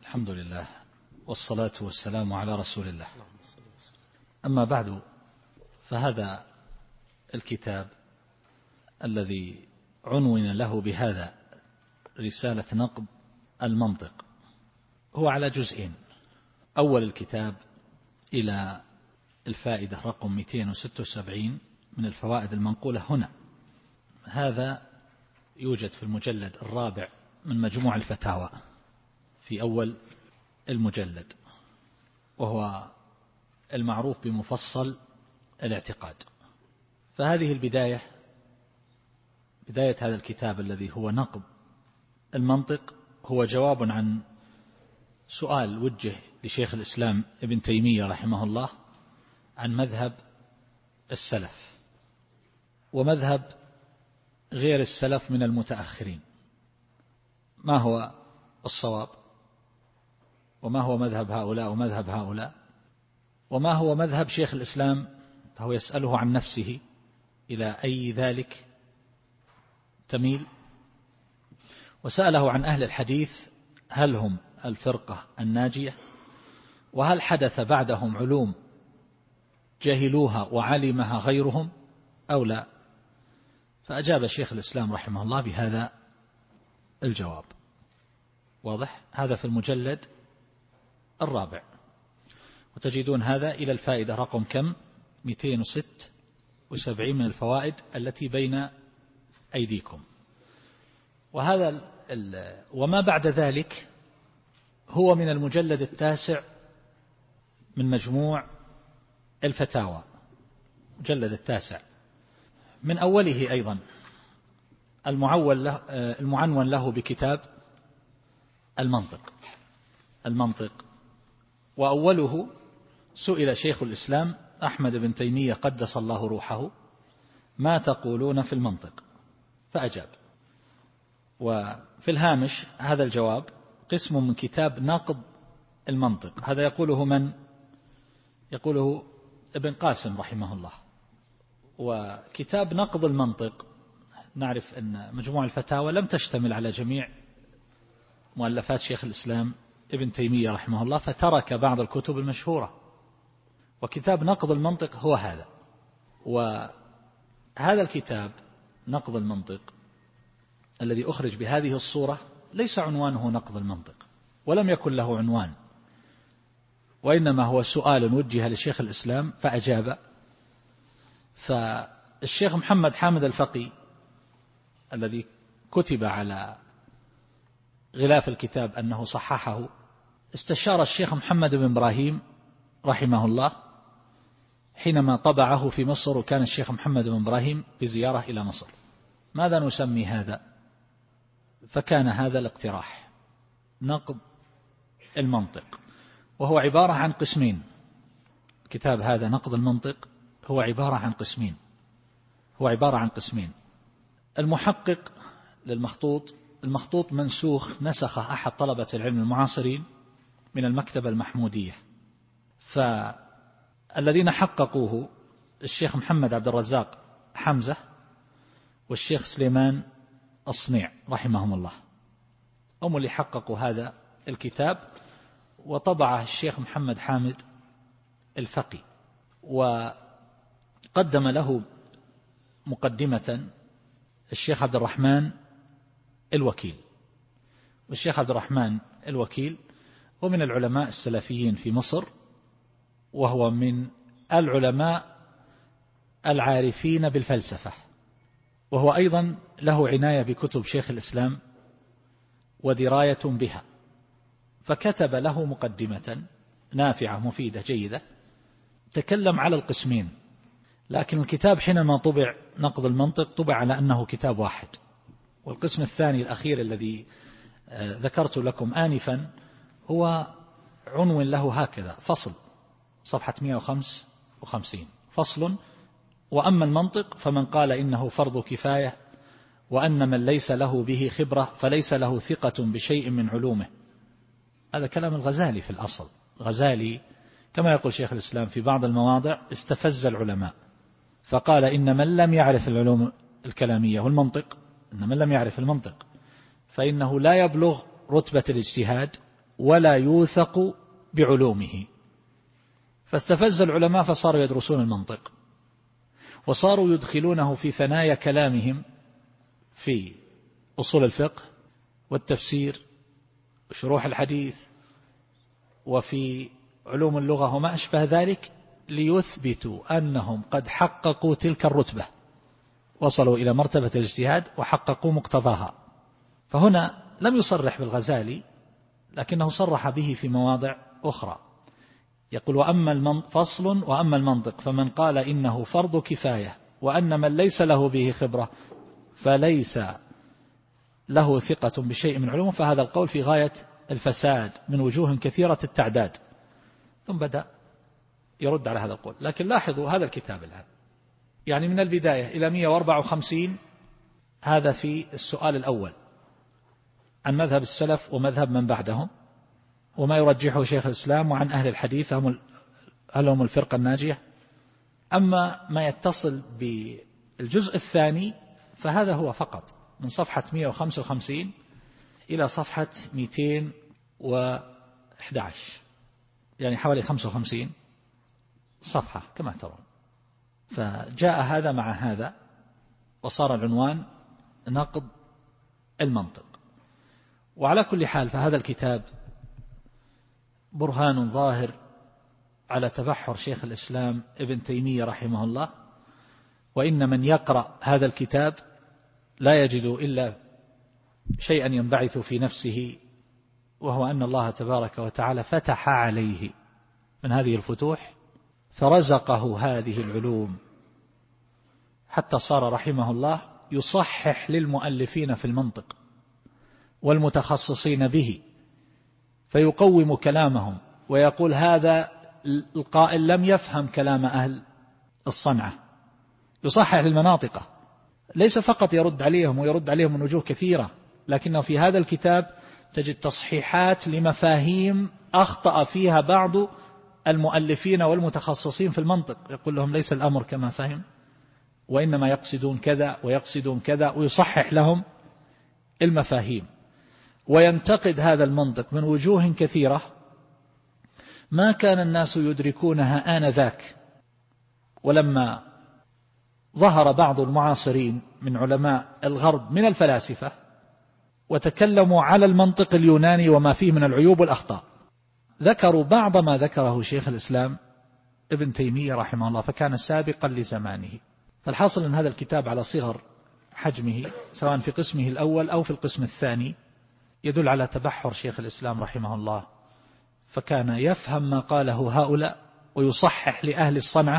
الحمد لله والصلاة والسلام على رسول الله. أما بعد، فهذا الكتاب الذي عنون له بهذا رسالة نقد المنطق هو على جزئين. أول الكتاب إلى الفائدة رقم 276 من الفوائد المنقولة هنا، هذا يوجد في المجلد الرابع من مجموع الفتاوى في أول المجلد، وهو المعروف بمفصل الاعتقاد. فهذه البداية، بداية هذا الكتاب الذي هو نقد المنطق، هو جواب عن سؤال وجه لشيخ الإسلام ابن تيمية رحمه الله عن مذهب السلف ومذهب غير السلف من المتأخرين، ما هو الصواب، وما هو مذهب هؤلاء ومذهب هؤلاء، وما هو مذهب شيخ الإسلام. فهو يسأله عن نفسه إلى أي ذلك تميل، وسأله عن أهل الحديث هل هم الفرقة الناجية، وهل حدث بعدهم علوم جهلوها وعلمها غيرهم أو لا. فأجاب شيخ الإسلام رحمه الله بهذا الجواب. واضح؟ هذا في المجلد الرابع، وتجدون هذا إلى الفائدة رقم كم 276 من الفوائد التي بين أيديكم. وهذا وما بعد ذلك هو من المجلد التاسع من مجموع الفتاوى، مجلد التاسع من أوله أيضا المعنون له بكتاب المنطق. وأوله سئل شيخ الإسلام أحمد بن تيمية قدس الله روحه ما تقولون في المنطق، فأجاب. وفي الهامش هذا الجواب قسم من كتاب نقد المنطق، هذا يقوله من؟ يقوله ابن قاسم رحمه الله. وكتاب نقد المنطق نعرف أن مجموع الفتاوى لم تشتمل على جميع مؤلفات شيخ الإسلام ابن تيمية رحمه الله، فترك بعض الكتب المشهورة، وكتاب نقد المنطق هو هذا. وهذا الكتاب نقد المنطق الذي أخرج بهذه الصورة ليس عنوانه نقد المنطق، ولم يكن له عنوان، وإنما هو سؤال وجه لشيخ الإسلام فأجاب. فالشيخ محمد حامد الفقي الذي كتب على غلاف الكتاب أنه صححه، استشار الشيخ محمد بن إبراهيم رحمه الله حينما طبعه في مصر، وكان الشيخ محمد بن إبراهيم بزيارة إلى مصر، ماذا نسمي هذا؟ فكان هذا الاقتراح نقد المنطق، وهو عبارة عن قسمين. كتاب هذا نقد المنطق هو عبارة عن قسمين. المحقق للمخطوط، المخطوط منسوخ، نسخه أحد طلبة العلم المعاصرين من المكتبة المحمودية، فالذين حققوه الشيخ محمد عبد الرزاق حمزة والشيخ سليمان الصنيع رحمهم الله، هم اللي حققوا هذا الكتاب، وطبعه الشيخ محمد حامد الفقي، وقدم له مقدمة الشيخ عبد الرحمن الوكيل. والشيخ عبد الرحمن الوكيل هو من العلماء السلفيين في مصر، وهو من العلماء العارفين بالفلسفة، وهو أيضا له عناية بكتب شيخ الإسلام ودراية بها، فكتب له مقدمة نافعة مفيدة جيدة تكلم على القسمين. لكن الكتاب حينما طبع نقد المنطق طبع على أنه كتاب واحد، والقسم الثاني الأخير الذي ذكرت لكم آنفا هو عنوان له هكذا: فصل، صفحة 155، فصل: وأما المنطق فمن قال إنه فرض كفاية، وأن من ليس له به خبرة فليس له ثقة بشيء من علومه. هذا كلام الغزالي في الأصل. غزالي كما يقول شيخ الإسلام في بعض المواضع استفز العلماء فقال إن من لم يعرف العلوم الكلامية والمنطق، إن من لم يعرف المنطق فإنه لا يبلغ رتبة الاجتهاد ولا يوثق بعلومه. فاستفز العلماء فصاروا يدرسون المنطق، وصاروا يدخلونه في ثنايا كلامهم في أصول الفقه والتفسير وشروح الحديث وفي علوم اللغة وما أشبه ذلك، ليثبتوا أنهم قد حققوا تلك الرتبة، وصلوا إلى مرتبة الاجتهاد وحققوا مقتضاها. فهنا لم يصرح بالغزالي، لكنه صرح به في مواضع أخرى. يقول: وأما المنطق فمن قال إنه فرض كفاية، وأن من ليس له به خبرة فليس له ثقة بشيء من علومه، فهذا القول في غاية الفساد من وجوه كثيرة التعداد. ثم بدأ يرد على هذا القول. لكن لاحظوا هذا الكتاب الآن، يعني من البداية إلى 154 هذا في السؤال الأول عن مذهب السلف ومذهب من بعدهم وما يرجحه شيخ الإسلام، وعن أهل الحديث هل هم الفرقة الناجية. أما ما يتصل بالجزء الثاني فهذا هو فقط من صفحة 155 إلى صفحة 211، يعني حوالي 55 صفحة كما ترون. فجاء هذا مع هذا، وصار العنوان نقد المنطق. وعلى كل حال فهذا الكتاب برهان ظاهر على تبحر شيخ الإسلام ابن تيمية رحمه الله. وإن من يقرأ هذا الكتاب لا يجد إلا شيئا ينبعث في نفسه، وهو أن الله تبارك وتعالى فتح عليه من هذه الفتوح، فرزقه هذه العلوم، حتى صار رحمه الله يصحح للمؤلفين في المنطق والمتخصصين به، فيقوم كلامهم ويقول: هذا القائل لم يفهم كلام أهل الصنعة، يصحح للمناطق، ليس فقط يرد عليهم، ويرد عليهم من وجوه كثيرة، لكنه في هذا الكتاب تجد تصحيحات لمفاهيم أخطأ فيها بعض المؤلفين والمتخصصين في المنطق. يقول لهم: ليس الأمر كما فهم، وإنما يقصدون كذا ويقصدون كذا، ويصحح لهم المفاهيم. وينتقد هذا المنطق من وجوه كثيرة ما كان الناس يدركونها آنذاك. ولما ظهر بعض المعاصرين من علماء الغرب من الفلاسفة وتكلموا على المنطق اليوناني وما فيه من العيوب والأخطاء، ذكروا بعض ما ذكره شيخ الإسلام ابن تيمية رحمه الله، فكان سابقا لزمانه. فالحاصل أن هذا الكتاب على صغر حجمه، سواء في قسمه الأول أو في القسم الثاني، يدل على تبحر شيخ الإسلام رحمه الله، فكان يفهم ما قاله هؤلاء ويصحح لأهل الصنعة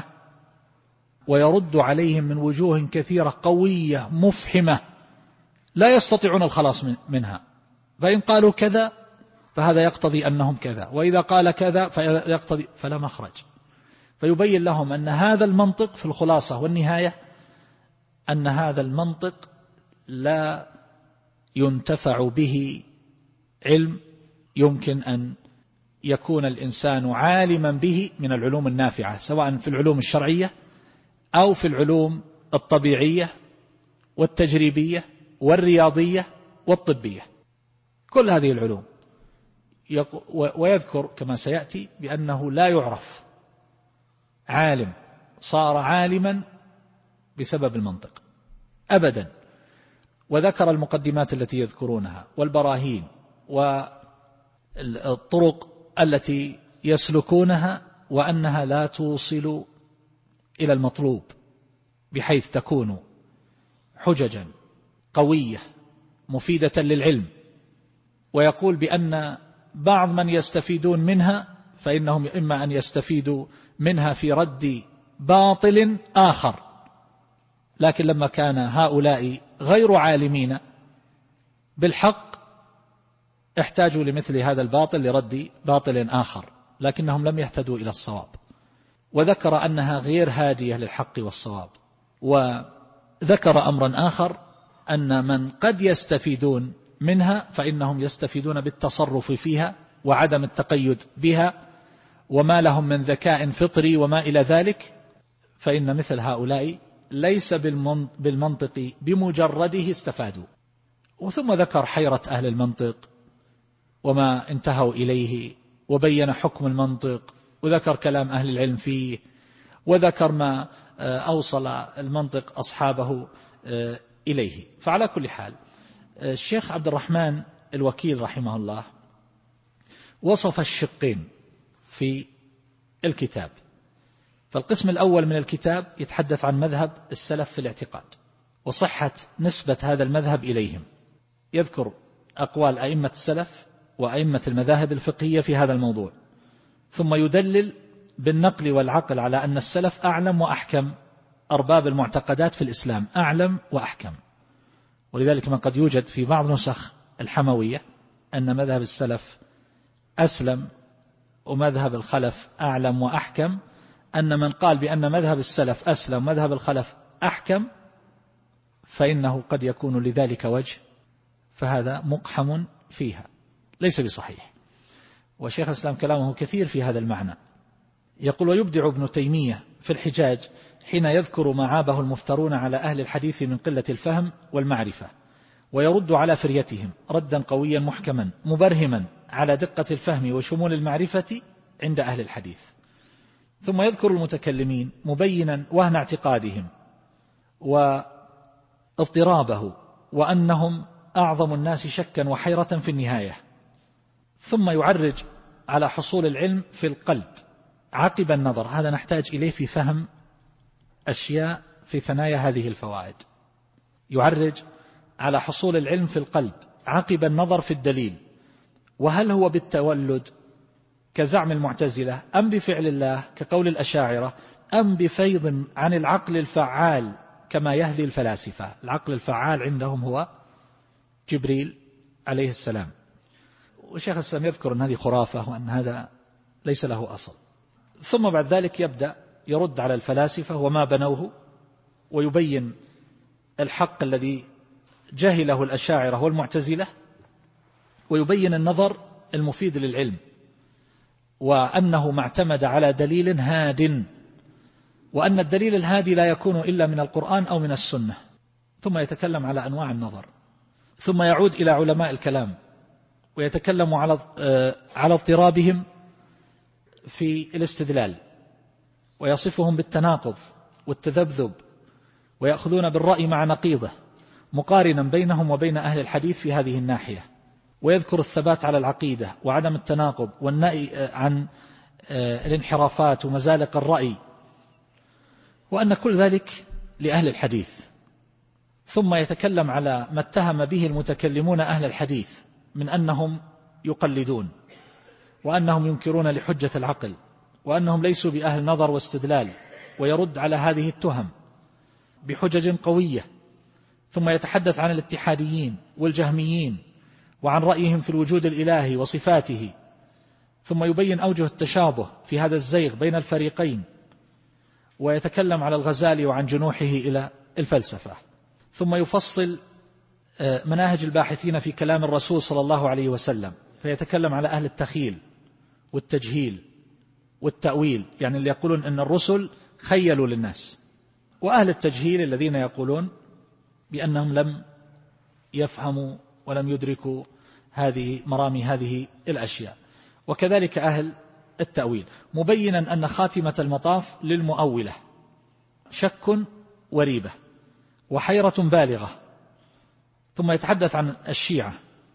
ويرد عليهم من وجوه كثيرة قوية مفحمة لا يستطيعون الخلاص منها. فإن قالوا كذا فهذا يقتضي أنهم كذا، وإذا قال كذا فيقتضي، فلا مخرج. فيبين لهم أن هذا المنطق في الخلاصة والنهاية أن هذا المنطق لا ينتفع به علم يمكن أن يكون الإنسان عالما به من العلوم النافعة، سواء في العلوم الشرعية أو في العلوم الطبيعية والتجريبية والرياضية والطبية، كل هذه العلوم. ويذكر كما سيأتي بأنه لا يعرف عالم صار عالما بسبب المنطق أبدا. وذكر المقدمات التي يذكرونها والبراهين والطرق التي يسلكونها، وأنها لا توصل إلى المطلوب بحيث تكون حججا قوية مفيدة للعلم. ويقول بأن بعض من يستفيدون منها فإنهم إما أن يستفيدوا منها في رد باطل آخر، لكن لما كان هؤلاء غير عالمين بالحق احتاجوا لمثل هذا الباطل لرد باطل آخر، لكنهم لم يهتدوا إلى الصواب. وذكر أنها غير هادية للحق والصواب. وذكر أمرا آخر، أن من قد يستفيدون منها فإنهم يستفيدون بالتصرف فيها وعدم التقيد بها، وما لهم من ذكاء فطري وما إلى ذلك، فإن مثل هؤلاء ليس بالمنطق بمجرده استفادوا. وثم ذكر حيرة أهل المنطق وما انتهوا إليه، وبين حكم المنطق، وذكر كلام أهل العلم فيه، وذكر ما أوصل المنطق أصحابه إليه. فعلى كل حال الشيخ عبد الرحمن الوكيل رحمه الله وصف الشقين في الكتاب. فالقسم الأول من الكتاب يتحدث عن مذهب السلف في الاعتقاد وصحة نسبة هذا المذهب إليهم، يذكر أقوال أئمة السلف وأئمة المذاهب الفقهية في هذا الموضوع، ثم يدلل بالنقل والعقل على أن السلف أعلم وأحكم أرباب المعتقدات في الإسلام، أعلم وأحكم. ولذلك ما قد يوجد في بعض نسخ الحموية أن مذهب السلف أسلم ومذهب الخلف أعلم وأحكم، أن من قال بأن مذهب السلف أسلم ومذهب الخلف أحكم فإنه قد يكون لذلك وجه، فهذا مقحم فيها ليس بصحيح. وشيخ الإسلام كلامه كثير في هذا المعنى. يقول: ويبدع ابن تيمية في الحجاج حين يذكر ما عابه المفترون على أهل الحديث من قلة الفهم والمعرفة، ويرد على فريتهم ردا قويا محكما مبرهما على دقة الفهم وشمول المعرفة عند أهل الحديث. ثم يذكر المتكلمين مبينا وهن اعتقادهم واضطرابه وأنهم أعظم الناس شكا وحيرة في النهاية. ثم يعرج على حصول العلم في القلب عقب النظر، هذا نحتاج إليه في فهم أشياء في ثنايا هذه الفوائد. يعرج على حصول العلم في القلب عقب النظر في الدليل، وهل هو بالتولد كزعم المعتزلة أم بفعل الله كقول الأشاعرة أم بفيض عن العقل الفعال كما يهدي الفلاسفة. العقل الفعال عندهم هو جبريل عليه السلام. وشيخ الإسلام يذكر أن هذه خرافة وأن هذا ليس له أصل. ثم بعد ذلك يبدأ يرد على الفلاسفة وما بنوه، ويبين الحق الذي جهله الأشاعرة والمعتزلة، ويبين النظر المفيد للعلم، وأنه ما اعتمد على دليل هاد، وأن الدليل الهادي لا يكون إلا من القرآن أو من السنة. ثم يتكلم على أنواع النظر، ثم يعود إلى علماء الكلام ويتكلم على اضطرابهم في الاستدلال، ويصفهم بالتناقض والتذبذب، ويأخذون بالرأي مع نقيضه مقارنا بينهم وبين أهل الحديث في هذه الناحية، ويذكر الثبات على العقيدة وعدم التناقض والنهي عن الانحرافات ومزالق الرأي، وأن كل ذلك لأهل الحديث. ثم يتكلم على ما اتهم به المتكلمون أهل الحديث من أنهم يقلدون، وأنهم ينكرون لحجة العقل، وأنهم ليسوا بأهل نظر واستدلال، ويرد على هذه التهم بحجج قوية. ثم يتحدث عن الاتحاديين والجهميين وعن رأيهم في الوجود الإلهي وصفاته، ثم يبين أوجه التشابه في هذا الزيغ بين الفريقين، ويتكلم على الغزالي وعن جنوحه إلى الفلسفة. ثم يفصل مناهج الباحثين في كلام الرسول صلى الله عليه وسلم، فيتكلم على أهل التخيل والتجهيل والتأويل، يعني اللي يقولون أن الرسل خيلوا للناس، وأهل التجهيل الذين يقولون بأنهم لم يفهموا ولم يدركوا مرامي هذه الأشياء، وكذلك أهل التأويل، مبينا أن خاتمة المطاف للمؤولة شك وريبة وحيرة بالغة. ثم يتحدث عن الشيعة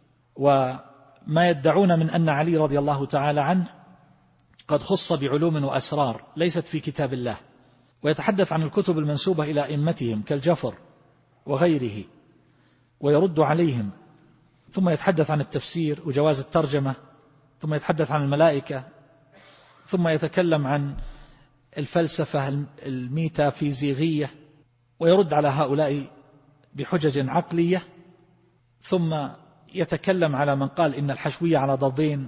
وما يدعون من أن علي رضي الله تعالى عنه قد خص بعلوم وأسرار ليست في كتاب الله، ويتحدث عن الكتب المنسوبة إلى أئمتهم كالجفر وغيره ويرد عليهم. ثم يتحدث عن التفسير وجواز الترجمة، ثم يتحدث عن الملائكة، ثم يتكلم عن الفلسفة الميتافيزيغية ويرد على هؤلاء بحجج عقلية. ثم يتكلم على من قال إن الحشوية على ضربين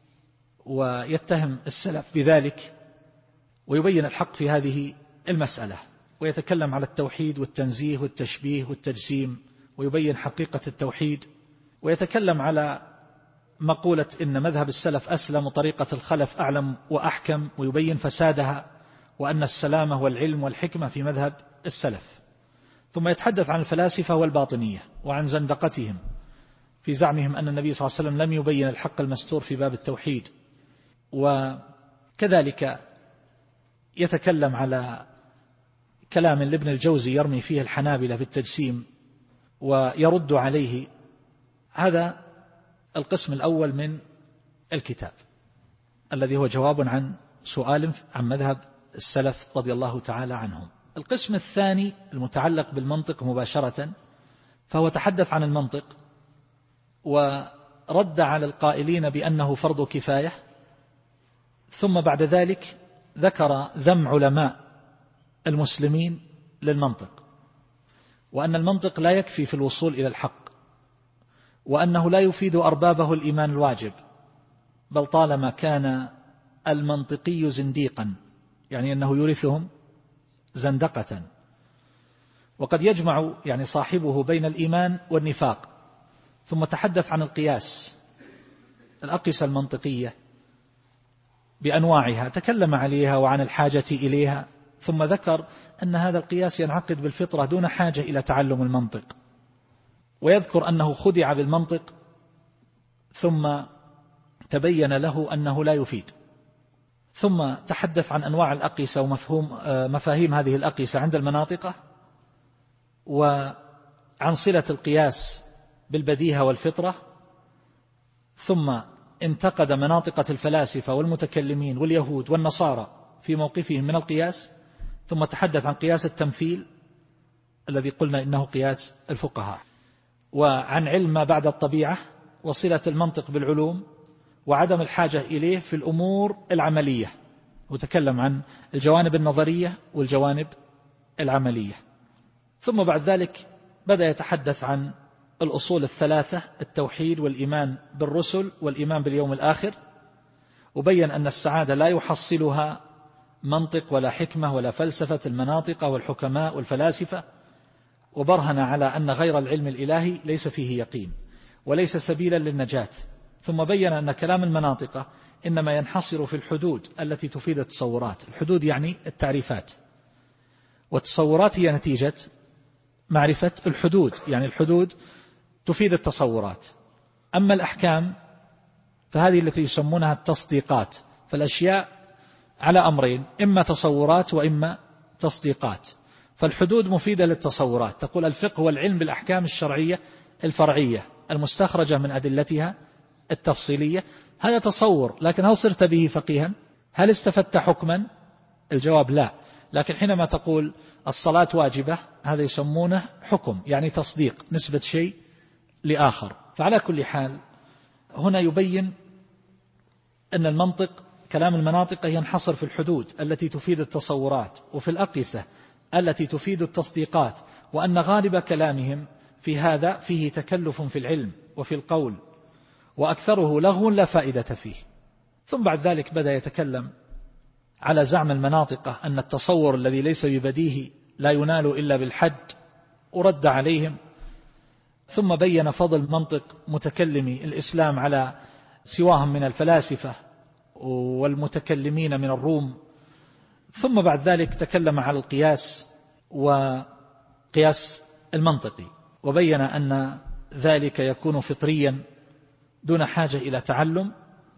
ويتهم السلف بذلك، ويبين الحق في هذه المسألة، ويتكلم على التوحيد والتنزيه والتشبيه والتجسيم ويبين حقيقة التوحيد، ويتكلم على مقولة إن مذهب السلف أسلم وطريقة الخلف أعلم وأحكم، ويبين فسادها، وأن السلامة والعلم والحكمة في مذهب السلف. ثم يتحدث عن الفلاسفة والباطنية وعن زندقتهم، في زعمهم أن النبي صلى الله عليه وسلم لم يبين الحق المستور في باب التوحيد. وكذلك يتكلم على كلام لابن الجوزي يرمي فيه الحنابلة بالتجسيم ويرد عليه. هذا القسم الأول من الكتاب الذي هو جواب عن سؤال عن مذهب السلف رضي الله تعالى عنهم. القسم الثاني المتعلق بالمنطق مباشرة، فهو تحدث عن المنطق ورد على القائلين بأنه فرض كفاية، ثم بعد ذلك ذكر ذم علماء المسلمين للمنطق، وأن المنطق لا يكفي في الوصول إلى الحق، وأنه لا يفيد أربابه الإيمان الواجب، بل طالما كان المنطقي زنديقا يعني أنه يورثهم زندقة. وقد يجمع يعني صاحبه بين الإيمان والنفاق. ثم تحدث عن القياس، الأقيسة المنطقية بأنواعها، تكلم عليها وعن الحاجة إليها، ثم ذكر أن هذا القياس ينعقد بالفطرة دون حاجة إلى تعلم المنطق، ويذكر أنه خدع بالمنطق ثم تبين له أنه لا يفيد. ثم تحدث عن أنواع الأقيسة ومفاهيم هذه الأقيسة عند المناطقة، وعن صلة القياس بالبديهة والفطرة. ثم انتقد مناطقة الفلاسفة والمتكلمين واليهود والنصارى في موقفهم من القياس. ثم تحدث عن قياس التمثيل الذي قلنا إنه قياس الفقهاء، وعن علم ما بعد الطبيعة، وصلة المنطق بالعلوم، وعدم الحاجة إليه في الأمور العملية، وتكلم عن الجوانب النظرية والجوانب العملية. ثم بعد ذلك بدأ يتحدث عن الأصول الثلاثة: التوحيد والإيمان بالرسل والإيمان باليوم الآخر، وبين أن السعادة لا يحصلها منطق ولا حكمة ولا فلسفة المناطق والحكماء والفلاسفة، وبرهن على أن غير العلم الإلهي ليس فيه يقين وليس سبيلا للنجاة. ثم بين أن كلام المناطق إنما ينحصر في الحدود التي تفيد التصورات. الحدود يعني التعريفات، والتصورات هي نتيجة معرفة الحدود، يعني الحدود تفيد التصورات. أما الأحكام فهذه التي يسمونها التصديقات. فالأشياء على أمرين: إما تصورات وإما تصديقات. فالحدود مفيدة للتصورات، تقول الفقه هو العلم بالأحكام الشرعية الفرعية المستخرجة من أدلتها التفصيلية. هذا تصور، لكن هل صرت به فقيها؟ هل استفدت حكما؟ الجواب لا. لكن حينما تقول الصلاة واجبة، هذا يسمونه حكم، يعني تصديق، نسبة شيء لآخر. فعلى كل حال هنا يبين أن المنطق كلام المناطق ينحصر في الحدود التي تفيد التصورات، وفي الأقيسة التي تفيد التصديقات، وأن غالب كلامهم في هذا فيه تكلف في العلم وفي القول، وأكثره لغو لا فائدة فيه. ثم بعد ذلك بدأ يتكلم على زعم المناطق أن التصور الذي ليس ببديهي لا ينال إلا بالحد، ورد عليهم. ثم بين فضل منطق متكلمي الإسلام على سواهم من الفلاسفة والمتكلمين من الروم. ثم بعد ذلك تكلم على القياس وقياس المنطقي، وبين أن ذلك يكون فطريا دون حاجة إلى تعلم.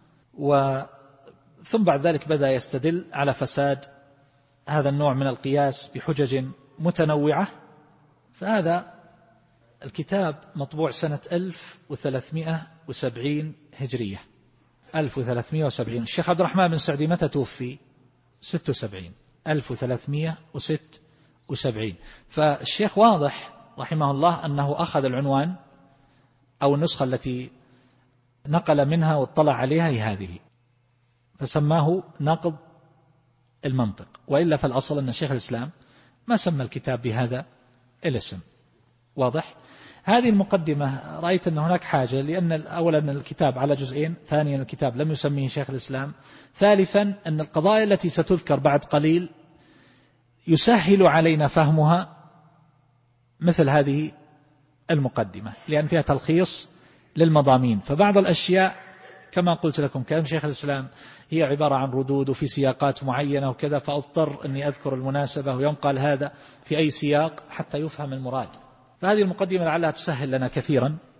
ثم بعد ذلك بدأ يستدل على فساد هذا النوع من القياس بحجج متنوعة. فهذا الكتاب مطبوع سنة 1370 هجرية، 1370. الشيخ عبد الرحمن بن سعدي متى توفي؟ 76، 1376. فالشيخ واضح رحمه الله أنه أخذ العنوان أو النسخة التي نقل منها واطلع عليها هي هذه، فسماه نقض المنطق. وإلا فالأصل أن شيخ الإسلام ما سمى الكتاب بهذا الاسم. واضح؟ هذه المقدمة رأيت أن هناك حاجة، لأن أولا أن الكتاب على جزئين، ثانيا الكتاب لم يسميه شيخ الإسلام، ثالثا أن القضايا التي ستذكر بعد قليل يسهل علينا فهمها مثل هذه المقدمة، لأن فيها تلخيص للمضامين. فبعض الأشياء كما قلت لكم كلام شيخ الإسلام هي عبارة عن ردود وفي سياقات معينة وكذا، فأضطر أني أذكر المناسبة ويوم قال هذا في أي سياق حتى يفهم المراد. فهذه المقدمة لعلها تسهل لنا كثيرا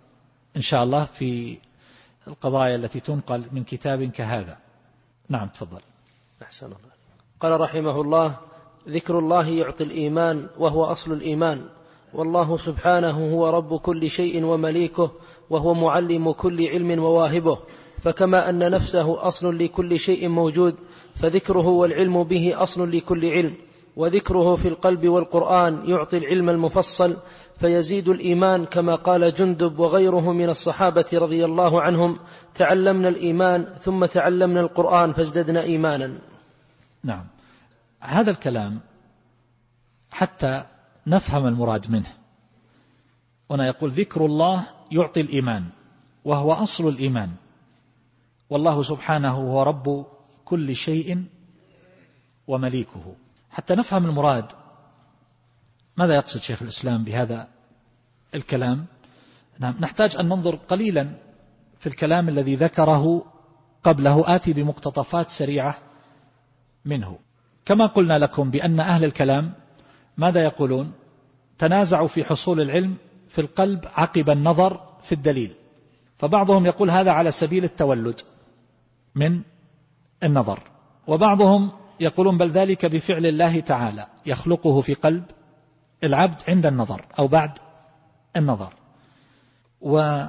إن شاء الله في القضايا التي تنقل من كتاب كهذا. نعم تفضل. أحسن الله. قال رحمه الله: ذكر الله يعطي الإيمان وهو أصل الإيمان، والله سبحانه هو رب كل شيء ومليكه، وهو معلم كل علم وواهبه، فكما أن نفسه أصل لكل شيء موجود، فذكره والعلم به أصل لكل علم، وذكره في القلب والقرآن يعطي العلم المفصل فيزيد الإيمان، كما قال جندب وغيره من الصحابة رضي الله عنهم: تعلمنا الإيمان ثم تعلمنا القرآن فازددنا إيمانا. نعم، هذا الكلام حتى نفهم المراد منه. هنا يقول: ذكر الله يعطي الإيمان وهو أصل الإيمان، والله سبحانه هو رب كل شيء ومليكه. حتى نفهم المراد، ماذا يقصد شيخ الإسلام بهذا الكلام؟ نحتاج أن ننظر قليلا في الكلام الذي ذكره قبله. آتي بمقتطفات سريعة منه. كما قلنا لكم بأن أهل الكلام ماذا يقولون؟ تنازعوا في حصول العلم في القلب عقب النظر في الدليل، فبعضهم يقول هذا على سبيل التولد من النظر، وبعضهم يقولون بل ذلك بفعل الله تعالى يخلقه في قلب العبد عند النظر أو بعد النظر، وأن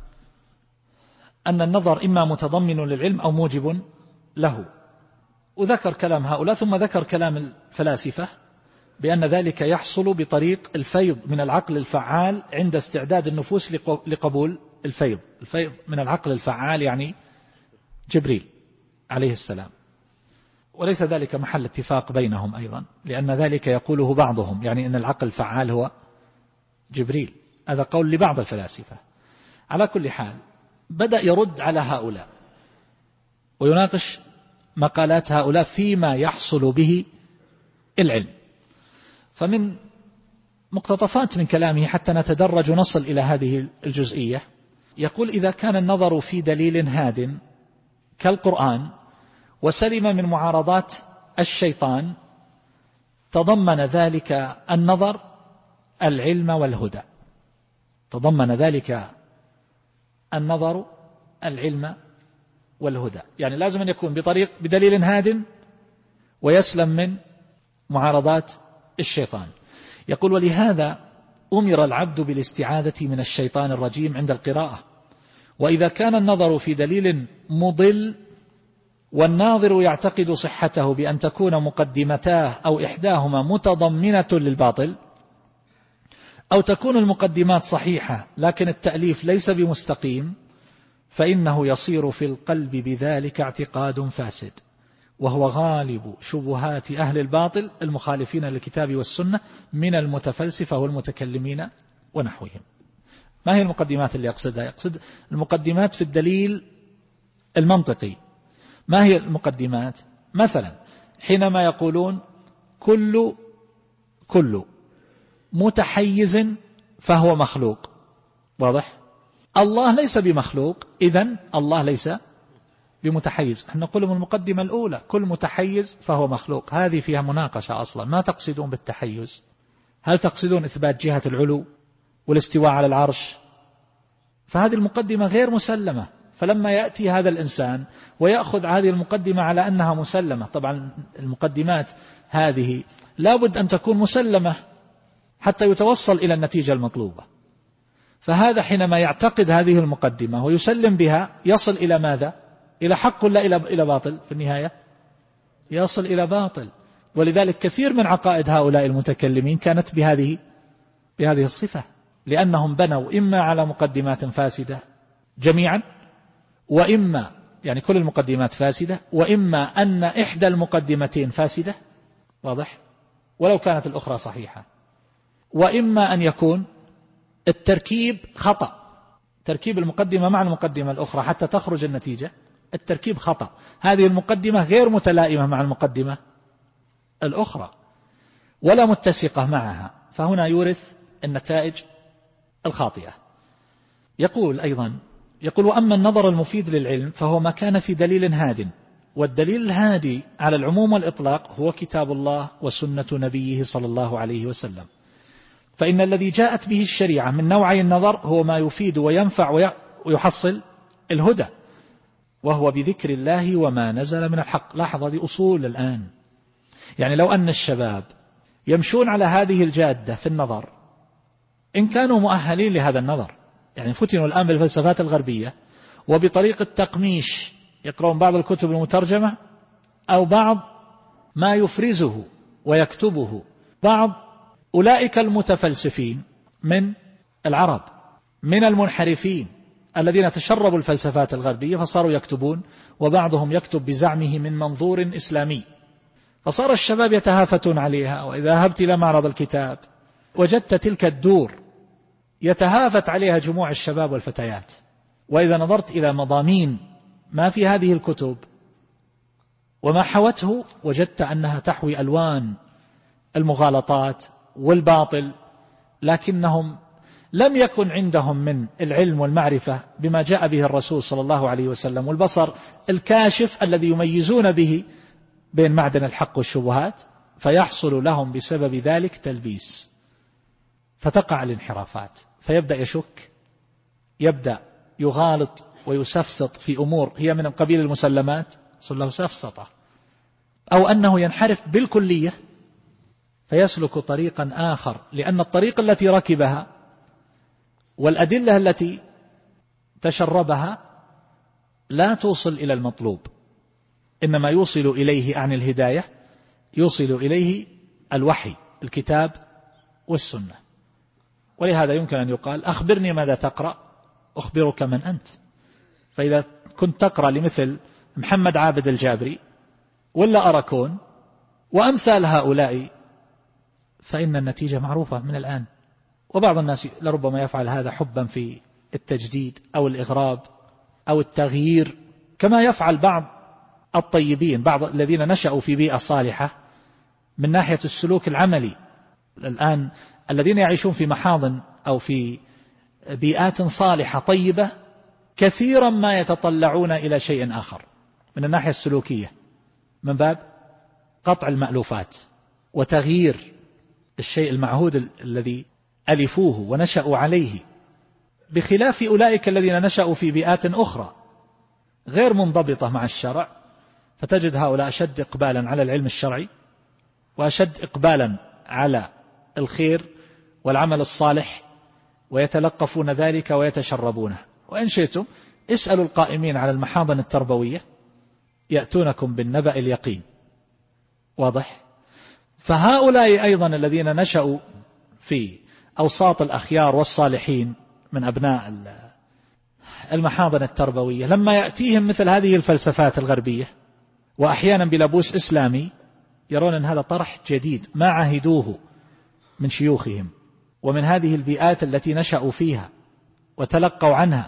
النظر إما متضمن للعلم أو موجب له. وذكر كلام هؤلاء، ثم ذكر كلام الفلاسفة بأن ذلك يحصل بطريق الفيض من العقل الفعال عند استعداد النفوس لقبول الفيض. الفيض من العقل الفعال يعني جبريل عليه السلام، وليس ذلك محل اتفاق بينهم أيضا، لأن ذلك يقوله بعضهم، يعني أن العقل الفعال هو جبريل. هذا قول لبعض الفلاسفة. على كل حال بدأ يرد على هؤلاء ويناقش مقالات هؤلاء فيما يحصل به العلم. فمن مقتطفات من كلامه حتى نتدرج نصل إلى هذه الجزئية، يقول: إذا كان النظر في دليل هاد كالقرآن وسلم من معارضات الشيطان، تضمن ذلك النظر العلم والهدى. تضمن ذلك النظر العلم والهدى، يعني لازم أن يكون بدليل هاد ويسلم من معارضات الشيطان. يقول: ولهذا أمر العبد بالاستعاذة من الشيطان الرجيم عند القراءة. وإذا كان النظر في دليل مضل والناظر يعتقد صحته بأن تكون مقدمتاه أو إحداهما متضمنة للباطل، أو تكون المقدمات صحيحة لكن التأليف ليس بمستقيم، فإنه يصير في القلب بذلك اعتقاد فاسد، وهو غالب شبهات أهل الباطل المخالفين للكتاب والسنة من المتفلسفة والمتكلمين ونحوهم. ما هي المقدمات اللي يقصدها؟ يقصد المقدمات في الدليل المنطقي. ما هي المقدمات؟ مثلا حينما يقولون كل متحيز فهو مخلوق، واضح؟ الله ليس بمخلوق، إذن الله ليس بمتحيز. احنا نقول من المقدمة الأولى كل متحيز فهو مخلوق، هذه فيها مناقشة أصلا. ما تقصدون بالتحيز؟ هل تقصدون إثبات جهة العلو والاستواء على العرش؟ فهذه المقدمة غير مسلمة. فلما يأتي هذا الإنسان ويأخذ هذه المقدمة على أنها مسلمة، طبعا المقدمات هذه لابد أن تكون مسلمة حتى يتوصل إلى النتيجة المطلوبة. فهذا حينما يعتقد هذه المقدمة ويسلم بها يصل إلى ماذا؟ إلى حق ولا إلى باطل؟ في النهاية يصل إلى باطل. ولذلك كثير من عقائد هؤلاء المتكلمين كانت بهذه الصفة، لأنهم بنوا إما على مقدمات فاسدة جميعا، وإما يعني كل المقدمات فاسدة، وإما أن إحدى المقدمتين فاسدة، واضح، ولو كانت الأخرى صحيحة، وإما أن يكون التركيب خطأ، تركيب المقدمة مع المقدمة الأخرى حتى تخرج النتيجة التركيب خطأ. هذه المقدمة غير متلائمة مع المقدمة الأخرى ولا متسقة معها، فهنا يورث النتائج الخاطئة. يقول أيضا، وأما النظر المفيد للعلم فهو ما كان في دليل هاد، والدليل الهادي على العموم والإطلاق هو كتاب الله وسنة نبيه صلى الله عليه وسلم. فإن الذي جاءت به الشريعة من نوعي النظر هو ما يفيد وينفع ويحصل الهدى، وهو بذكر الله وما نزل من الحق. لاحظ هذه أصول الآن. يعني لو أن الشباب يمشون على هذه الجادة في النظر، إن كانوا مؤهلين لهذا النظر، يعني فتنوا الآن بالفلسفات الغربية وبطريقة تقميش، يقرؤون بعض الكتب المترجمة أو بعض ما يفرزه ويكتبه بعض أولئك المتفلسفين من العرب، من المنحرفين الذين تشربوا الفلسفات الغربية فصاروا يكتبون، وبعضهم يكتب بزعمه من منظور إسلامي، فصار الشباب يتهافتون عليها. وإذا ذهبت إلى معرض الكتاب وجدت تلك الدور يتهافت عليها جموع الشباب والفتيات. وإذا نظرت إلى مضامين ما في هذه الكتب وما حوته وجدت أنها تحوي ألوان المغالطات والباطل، لكنهم لم يكن عندهم من العلم والمعرفة بما جاء به الرسول صلى الله عليه وسلم والبصر الكاشف الذي يميزون به بين معدن الحق والشبهات، فيحصل لهم بسبب ذلك تلبيس، فتقع الانحرافات، فيبدأ يشك، يبدأ يغالط ويسفسط في أمور هي من قبيل المسلمات، صلى الله سفسطة، أو أنه ينحرف بالكلية فيسلك طريقا آخر، لأن الطريق التي ركبها والأدلة التي تشربها لا توصل إلى المطلوب، إنما يوصل إليه عن الهداية، يوصل إليه الوحي، الكتاب والسنة. ولهذا يمكن أن يقال أخبرني ماذا تقرأ أخبرك من أنت. فإذا كنت تقرأ لمثل محمد عابد الجابري ولا أراكون وأمثال هؤلاء فإن النتيجة معروفة من الآن. وبعض الناس لربما يفعل هذا حبا في التجديد أو الإغراب أو التغيير، كما يفعل بعض الطيبين، بعض الذين نشأوا في بيئة صالحة من ناحية السلوك العملي الآن، الذين يعيشون في محاضن أو في بيئات صالحة طيبة كثيرا ما يتطلعون إلى شيء آخر من الناحية السلوكية، من باب قطع المألوفات وتغيير الشيء المعهود الذي ألفوه ونشأوا عليه، بخلاف أولئك الذين نشأوا في بيئات أخرى غير منضبطة مع الشرع، فتجد هؤلاء أشد إقبالا على العلم الشرعي وأشد إقبالا على الخير والعمل الصالح، ويتلقفون ذلك ويتشربونه. وإن شئتم اسألوا القائمين على المحاضن التربوية يأتونكم بالنبأ اليقين. واضح؟ فهؤلاء أيضا الذين نشأوا في أوساط الأخيار والصالحين من أبناء المحاضن التربوية، لما يأتيهم مثل هذه الفلسفات الغربية وأحيانا بلبوس إسلامي، يرون أن هذا طرح جديد ما عهدوه من شيوخهم ومن هذه البيئات التي نشأوا فيها وتلقوا عنها،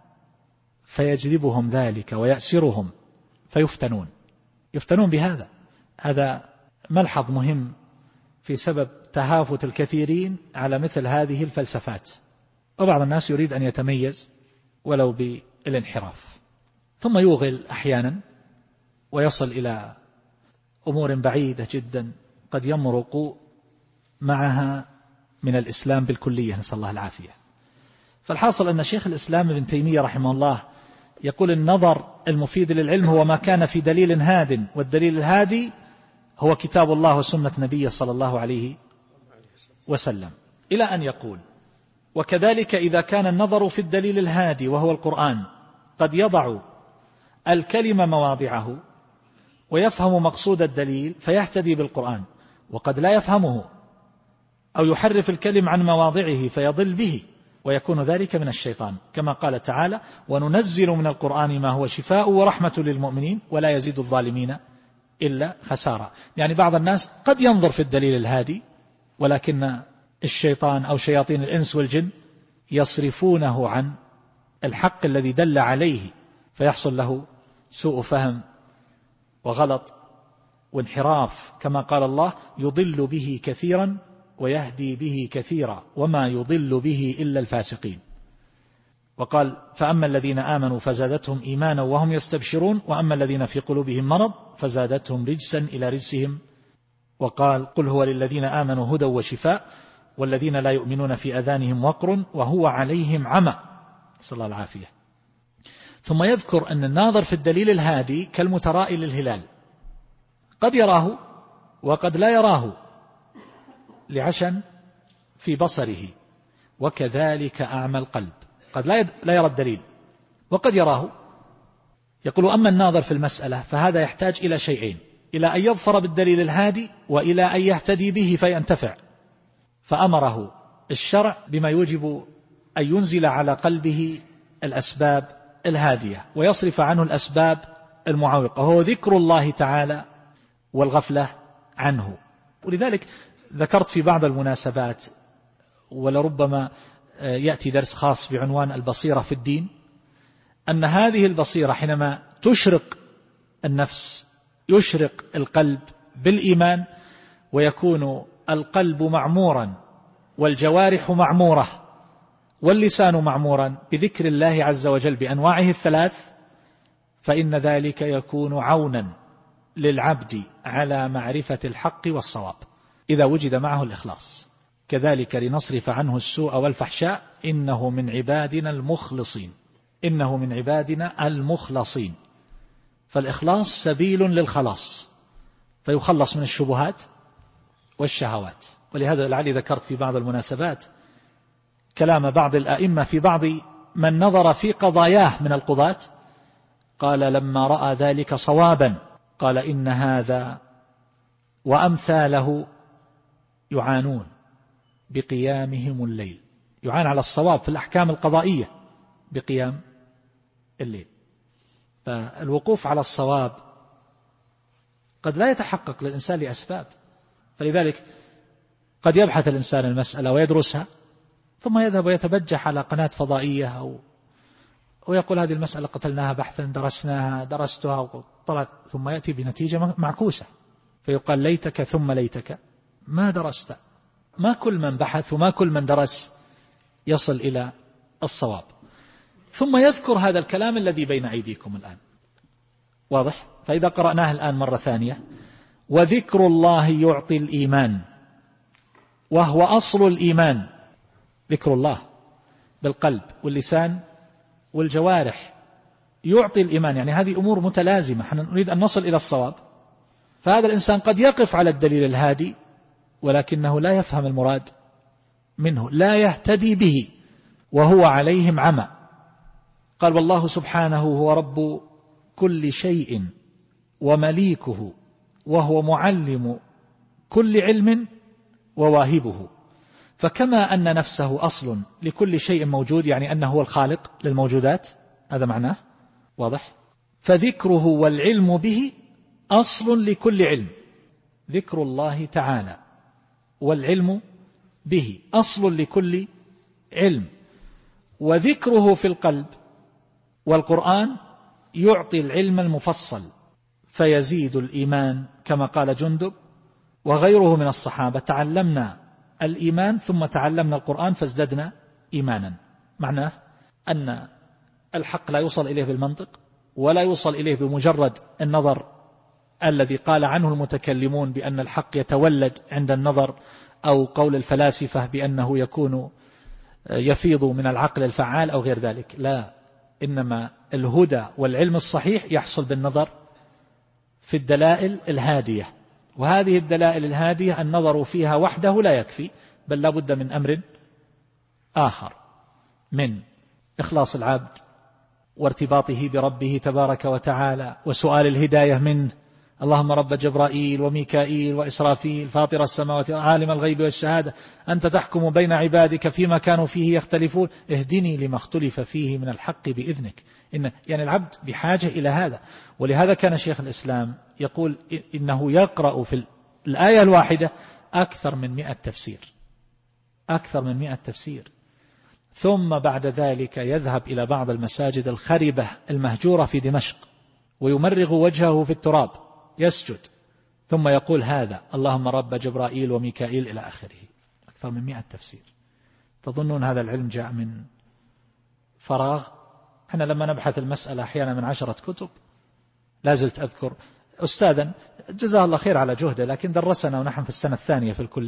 فيجذبهم ذلك ويأسرهم فيفتنون، يفتنون بهذا. هذا ملحظ مهم في سبب تهافت الكثيرين على مثل هذه الفلسفات. وبعض الناس يريد أن يتميز ولو بالانحراف، ثم يوغل أحيانا ويصل إلى أمور بعيدة جدا قد يمرق معها من الإسلام بالكلية، نسأل الله العافية. فالحاصل أن شيخ الإسلام ابن تيمية رحمه الله يقول النظر المفيد للعلم هو ما كان في دليل هاد، والدليل الهادي هو كتاب الله وسنة نبيه صلى الله عليه وسلم، إلى أن يقول وكذلك إذا كان النظر في الدليل الهادي وهو القرآن قد يضع الكلمة مواضعه ويفهم مقصود الدليل فيهتدي بالقرآن، وقد لا يفهمه أو يحرف الكلم عن مواضعه فيضل به، ويكون ذلك من الشيطان، كما قال تعالى وننزل من القرآن ما هو شفاء ورحمة للمؤمنين ولا يزيد الظالمين إلا خسارة. يعني بعض الناس قد ينظر في الدليل الهادي، ولكن الشيطان أو شياطين الإنس والجن يصرفونه عن الحق الذي دل عليه، فيحصل له سوء فهم وغلط وانحراف، كما قال الله يضل به كثيرا ويهدي به كثيرا وما يضل به إلا الفاسقين. وقال فأما الذين آمنوا فزادتهم إيمانا وهم يستبشرون وأما الذين في قلوبهم مرض فزادتهم رجسا إلى رجسهم. وقال قل هو للذين آمنوا هدى وشفاء والذين لا يؤمنون في آذانهم وقر وهو عليهم عمى، نسأل الله العافية. ثم يذكر أن الناظر في الدليل الهادي كالمترائي للهلال، قد يراه وقد لا يراه لعشن في بصره، وكذلك أعمى القلب، قد لا يرى الدليل وقد يراه. يقول أما الناظر في المسألة فهذا يحتاج إلى شيئين: إلى أن يظفر بالدليل الهادي، وإلى أن يهتدي به فينتفع. فأمره الشرع بما يوجب أن ينزل على قلبه الأسباب الهادية ويصرف عنه الأسباب المعوقة، وهو ذكر الله تعالى والغفلة عنه. ولذلك ذكرت في بعض المناسبات، ولربما يأتي درس خاص بعنوان البصيرة في الدين، أن هذه البصيرة حينما تشرق النفس، يشرق القلب بالإيمان، ويكون القلب معمورا والجوارح معمورة واللسان معمورا بذكر الله عز وجل بأنواعه الثلاث، فإن ذلك يكون عونا للعبد على معرفة الحق والصواب إذا وجد معه الإخلاص. كذلك لنصرف عنه السوء والفحشاء إنه من عبادنا المخلصين، إنه من عبادنا المخلصين. فالإخلاص سبيل للخلاص، فيخلص من الشبهات والشهوات. ولهذا لعلي ذكرت في بعض المناسبات كلام بعض الأئمة في بعض من نظر في قضاياه من القضاة، قال لما رأى ذلك صوابا قال إن هذا وأمثاله يعانون بقيامهم الليل، يعان على الصواب في الأحكام القضائية بقيام الليل. فالوقوف على الصواب قد لا يتحقق للإنسان لأسباب، فلذلك قد يبحث الإنسان المسألة ويدرسها ثم يذهب ويتبجح على قناة فضائية ويقول هذه المسألة قتلناها بحثا، درستها وطلعت، ثم يأتي بنتيجة معكوسة، فيقال ليتك ثم ليتك ما درست. ما كل من بحث وما كل من درس يصل إلى الصواب. ثم يذكر هذا الكلام الذي بين أيديكم الآن، واضح؟ فإذا قرأناه الآن مرة ثانية: وذكر الله يعطي الإيمان وهو أصل الإيمان. ذكر الله بالقلب واللسان والجوارح يعطي الإيمان، يعني هذه أمور متلازمة، نحن نريد أن نصل إلى الصواب. فهذا الإنسان قد يقف على الدليل الهادي ولكنه لا يفهم المراد منه، لا يهتدي به، وهو عليهم عمى. قال والله سبحانه هو رب كل شيء ومليكه وهو معلم كل علم وواهبه. فكما أن نفسه أصل لكل شيء موجود، يعني أنه هو الخالق للموجودات، هذا معناه واضح، فذكره والعلم به أصل لكل علم. ذكر الله تعالى والعلم به أصل لكل علم، وذكره في القلب والقرآن يعطي العلم المفصل فيزيد الإيمان، كما قال جندب وغيره من الصحابة: تعلمنا الإيمان ثم تعلمنا القرآن فازددنا إيمانا. معناه أن الحق لا يوصل إليه بالمنطق ولا يوصل إليه بمجرد النظر الذي قال عنه المتكلمون بأن الحق يتولد عند النظر، أو قول الفلاسفة بأنه يكون يفيض من العقل الفعال أو غير ذلك. لا، إنما الهدى والعلم الصحيح يحصل بالنظر في الدلائل الهادية، وهذه الدلائل الهادية النظر فيها وحده لا يكفي، بل لا بد من أمر آخر، من إخلاص العبد وارتباطه بربه تبارك وتعالى وسؤال الهداية منه: اللهم رب جبرائيل وميكائيل وإسرافيل فاطر السماوات عالم الغيب والشهادة أنت تحكم بين عبادك فيما كانوا فيه يختلفون اهدني لما اختلف فيه من الحق بإذنك. يعني العبد بحاجة إلى هذا. ولهذا كان شيخ الإسلام يقول إنه يقرأ في الآية الواحدة أكثر من 100 تفسير، أكثر من 100 تفسير. ثم بعد ذلك يذهب إلى بعض المساجد الخربة المهجورة في دمشق ويمرغ وجهه في التراب يسجد، ثم يقول هذا اللهم رب جبرائيل وميكائيل إلى آخره. أكثر من 100 تفسير. تظنون هذا العلم جاء من فراغ؟ احنا لما نبحث المسألة أحيانا من 10 كتب. لازلت أذكر أستاذا جزاه الله خير على جهده، لكن درسنا ونحن في السنة الثانية في الكلية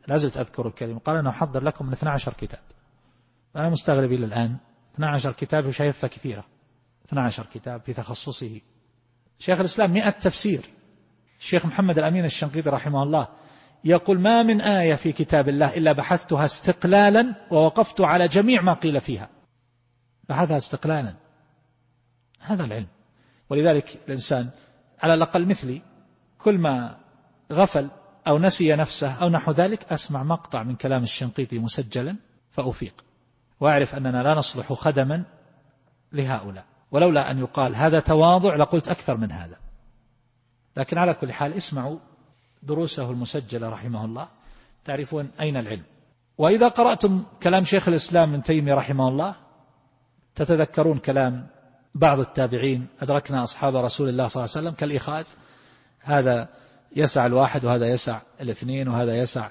لازلت أذكر الكلمة، قال أنا أحضر لكم من 12 كتاب. أنا مستغرب إلى الآن 12 كتاب وشايفها كثيرة، 12 كتاب في تخصصه. شيخ الإسلام 100 تفسير. الشيخ محمد الأمين الشنقيطي رحمه الله يقول ما من آية في كتاب الله إلا بحثتها استقلالا ووقفت على جميع ما قيل فيها، بحثها استقلالا. هذا العلم. ولذلك الإنسان على الأقل مثلي كل ما غفل أو نسي نفسه أو نحو ذلك أسمع مقطع من كلام الشنقيطي مسجلا فأفيق، وأعرف أننا لا نصلح خدما لهؤلاء. ولولا أن يقال هذا تواضع لقلت أكثر من هذا. لكن على كل حال اسمعوا دروسه المسجلة رحمه الله تعرفون أين العلم. وإذا قرأتم كلام شيخ الإسلام ابن تيمية رحمه الله تتذكرون كلام بعض التابعين: أدركنا أصحاب رسول الله صلى الله عليه وسلم كالإخاذ، هذا يسع 1 وهذا يسع 2 وهذا يسع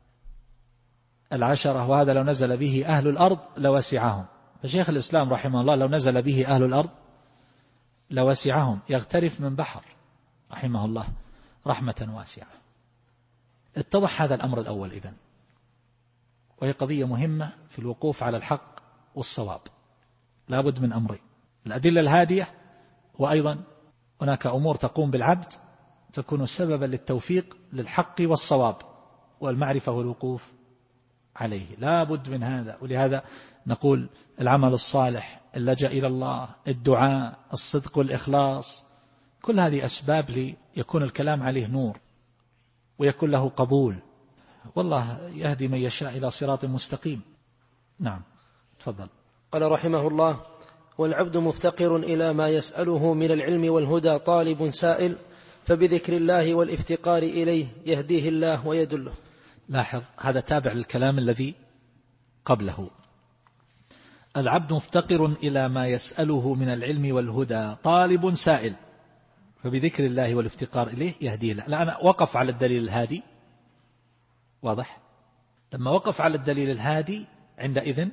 10، وهذا لو نزل به أهل الأرض لوسعهم. فشيخ الإسلام رحمه الله لو نزل به أهل الأرض لوسعهم، يغترف من بحر رحمه الله رحمة واسعة. اتضح هذا الأمر الأول إذن، وهي قضية مهمة في الوقوف على الحق والصواب. لا بد من أمرين: الأدلة الهادية، وأيضا هناك أمور تقوم بالعبد تكون سببا للتوفيق للحق والصواب والمعرفة والوقوف عليه. لا بد من هذا. ولهذا نقول العمل الصالح، اللجأ إلى الله، الدعاء، الصدق والإخلاص، كل هذه أسباب ليكون الكلام عليه نور ويكون له قبول. والله يهدي من يشاء إلى صراط مستقيم. نعم تفضل. قال رحمه الله: والعبد مفتقر إلى ما يسأله من العلم والهدى طالب سائل، فبذكر الله والافتقار إليه يهديه الله ويدله. لاحظ هذا تابع للكلام الذي قبله. العبد مفتقر إلى ما يسأله من العلم والهدى طالب سائل، فبذكر الله والافتقار إليه يهديه الله. الآن وقف على الدليل الهادي، واضح؟ لما وقف على الدليل الهادي عندئذ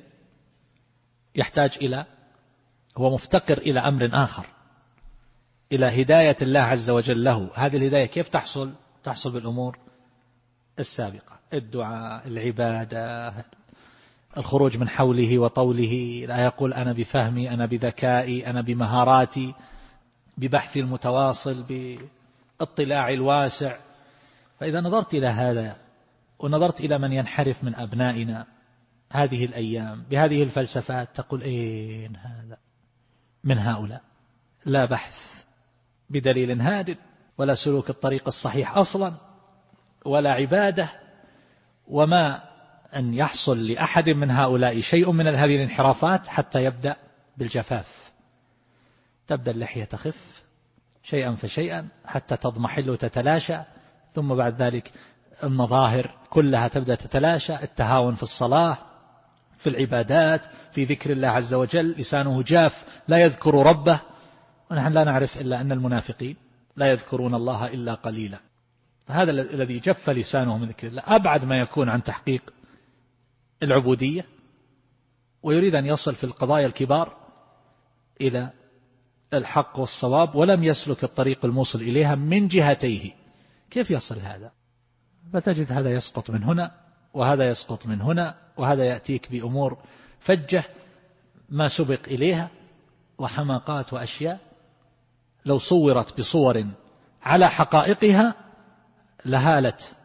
يحتاج إلى، هو مفتقر إلى أمر آخر، إلى هداية الله عز وجل له. هذه الهداية كيف تحصل؟ تحصل بالأمور السابقة: الدعاء، العبادة، الخروج من حوله وطوله. لا يقول أنا بفهمي، أنا بذكائي، أنا بمهاراتي، ببحث المتواصل، باطلاع الواسع. فإذا نظرت إلى هذا ونظرت إلى من ينحرف من أبنائنا هذه الأيام بهذه الفلسفات تقول أين هذا من هؤلاء؟ لا بحث بدليل هادئ، ولا سلوك الطريق الصحيح أصلا، ولا عبادة. وما أن يحصل لأحد من هؤلاء شيء من هذه الانحرافات حتى يبدأ بالجفاف. تبدأ اللحية تخف شيئا فشيئا حتى تضمحل وتتلاشى، ثم بعد ذلك المظاهر كلها تبدأ تتلاشى: التهاون في الصلاة، في العبادات، في ذكر الله عز وجل، لسانه جاف لا يذكر ربه. ونحن لا نعرف إلا أن المنافقين لا يذكرون الله إلا قليلا. فهذا الذي جف لسانه من ذكر الله أبعد ما يكون عن تحقيق العبودية، ويريد أن يصل في القضايا الكبار إلى الحق والصواب ولم يسلك الطريق الموصل إليها من جهتيه. كيف يصل هذا؟ فتجد هذا يسقط من هنا وهذا يسقط من هنا، وهذا يأتيك بأمور فجة ما سبق إليها، وحماقات وأشياء لو صورت بصور على حقائقها لهالت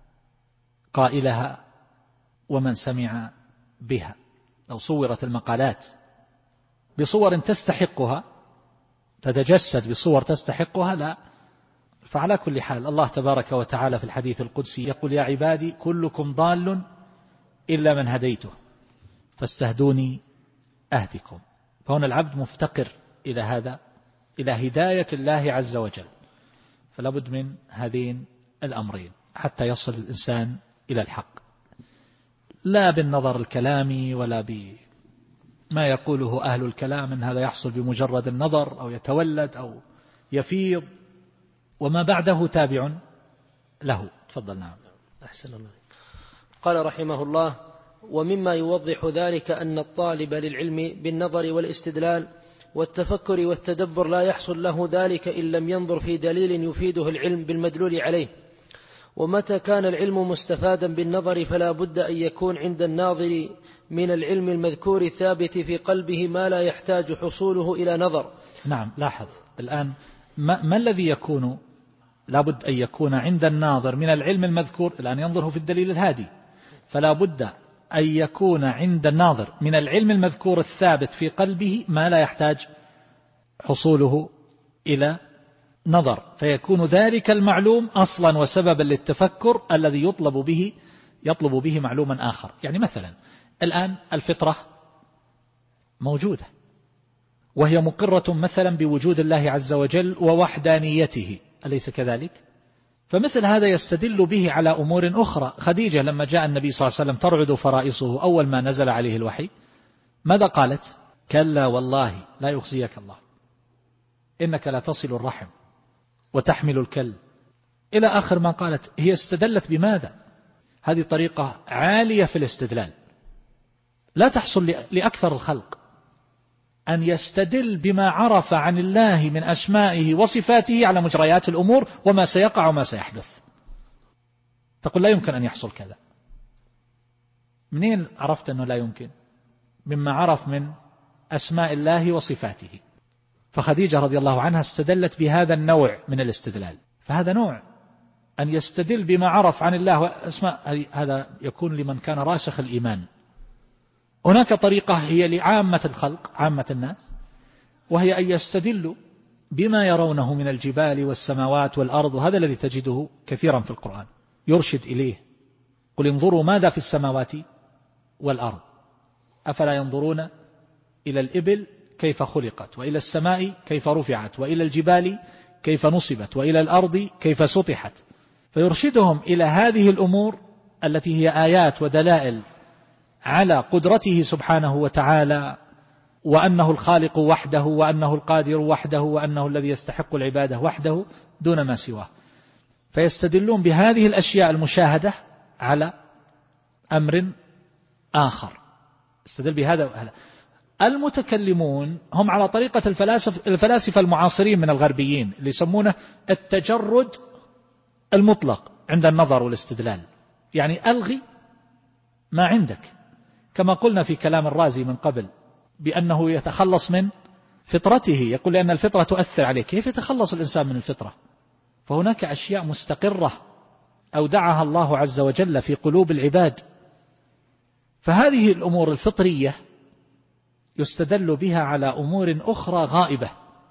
قائلها ومن سمع بها. لو صورت المقالات بصور تستحقها، تتجسد بصور تستحقها، لا. فعلى كل حال الله تبارك وتعالى في الحديث القدسي يقول: يا عبادي كلكم ضال إلا من هديته فاستهدوني أهدكم. فهنا العبد مفتقر إلى هذا، إلى هداية الله عز وجل. فلا بد من هذين الأمرين حتى يصل الإنسان إلى الحق، لا بالنظر الكلامي ولا بما يقوله أهل الكلام أن هذا يحصل بمجرد النظر أو يتولد أو يفيض، وما بعده تابع له. تفضل. نعم. أحسن الله. قال رحمه الله: ومما يوضح ذلك أن الطالب للعلم بالنظر والاستدلال والتفكر والتدبر لا يحصل له ذلك إن لم ينظر في دليل يفيده العلم بالمدلول عليه، ومتى كان العلم مستفادا بالنظر فلا بد أن يكون عند الناظر من العلم المذكور الثابت في قلبه ما لا يحتاج حصوله إلى نظر. نعم، لاحظ الآن ما الذي يكون لابد أن يكون عند الناظر من العلم المذكور. الآن ينظره في الدليل الهادي، فلا بد أن يكون عند الناظر من العلم المذكور الثابت في قلبه ما لا يحتاج حصوله إلى نظر، فيكون ذلك المعلوم أصلا وسببا للتفكر الذي يطلب به معلوما آخر. يعني مثلا الآن الفطرة موجودة وهي مقرة مثلا بوجود الله عز وجل ووحدانيته، أليس كذلك؟ فمثل هذا يستدل به على أمور أخرى. خديجة لما جاء النبي صلى الله عليه وسلم ترعد فرائصه أول ما نزل عليه الوحي، ماذا قالت؟ كلا والله لا يخزيك الله إنك لا تصل الرحم وتحمل الكل، إلى آخر ما قالت. هي استدلت بماذا؟ هذه طريقة عالية في الاستدلال لا تحصل لأكثر الخلق، أن يستدل بما عرف عن الله من أسمائه وصفاته على مجريات الأمور وما سيقع وما سيحدث. تقول لا يمكن أن يحصل كذا. منين عرفت أنه لا يمكن؟ مما عرف من أسماء الله وصفاته. فخديجة رضي الله عنها استدلت بهذا النوع من الاستدلال. فهذا نوع أن يستدل بما عرف عن الله وأسماء، هذا يكون لمن كان راسخ الإيمان. هناك طريقة هي لعامة الخلق، عامة الناس، وهي أن يستدلوا بما يرونه من الجبال والسماوات والأرض، وهذا الذي تجده كثيرا في القرآن يرشد إليه. قل انظروا ماذا في السماوات والأرض أفلا ينظرون إلى الإبل كيف خلقت، وإلى السماء كيف رفعت، وإلى الجبال كيف نصبت، وإلى الأرض كيف سطحت. فيرشدهم إلى هذه الأمور التي هي آيات ودلائل على قدرته سبحانه وتعالى، وأنه الخالق وحده، وأنه القادر وحده، وأنه الذي يستحق العبادة وحده دون ما سواه. فيستدلون بهذه الأشياء المشاهدة على أمر آخر. استدل بهذا. المتكلمون هم على طريقة الفلاسفة المعاصرين من الغربيين اللي يسمونه التجرد المطلق عند النظر والاستدلال، يعني ألغي ما عندك، كما قلنا في كلام الرازي من قبل بأنه يتخلص من فطرته. يقول لأن الفطرة تؤثر عليه. كيف يتخلص الإنسان من الفطرة؟ فهناك أشياء مستقرة أودعها الله عز وجل في قلوب العباد، فهذه الأمور الفطرية يستدل بها على أمور أخرى غائبة.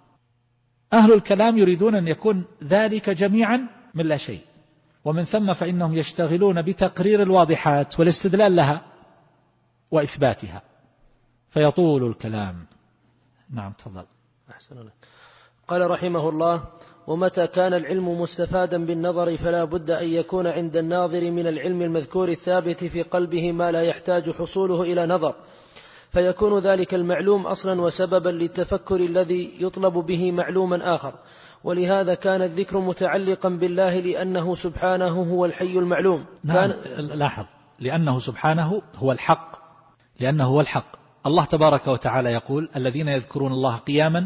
أهل الكلام يريدون أن يكون ذلك جميعا من لا شيء، ومن ثم فإنهم يشتغلون بتقرير الواضحات والاستدلال لها وإثباتها، فيطول الكلام. نعم تفضل. أحسن الله. قال رحمه الله: ومتى كان العلم مستفادا بالنظر فلا بد أن يكون عند الناظر من العلم المذكور الثابت في قلبه ما لا يحتاج حصوله إلى نظر، فيكون ذلك المعلوم أصلا وسببا للتفكر الذي يطلب به معلوما آخر. ولهذا كان الذكر متعلقا بالله لأنه سبحانه هو الحي المعلوم. نعم لاحظ، لأنه سبحانه هو الحق، لأنه هو الحق. الله تبارك وتعالى يقول: الذين يذكرون الله قياما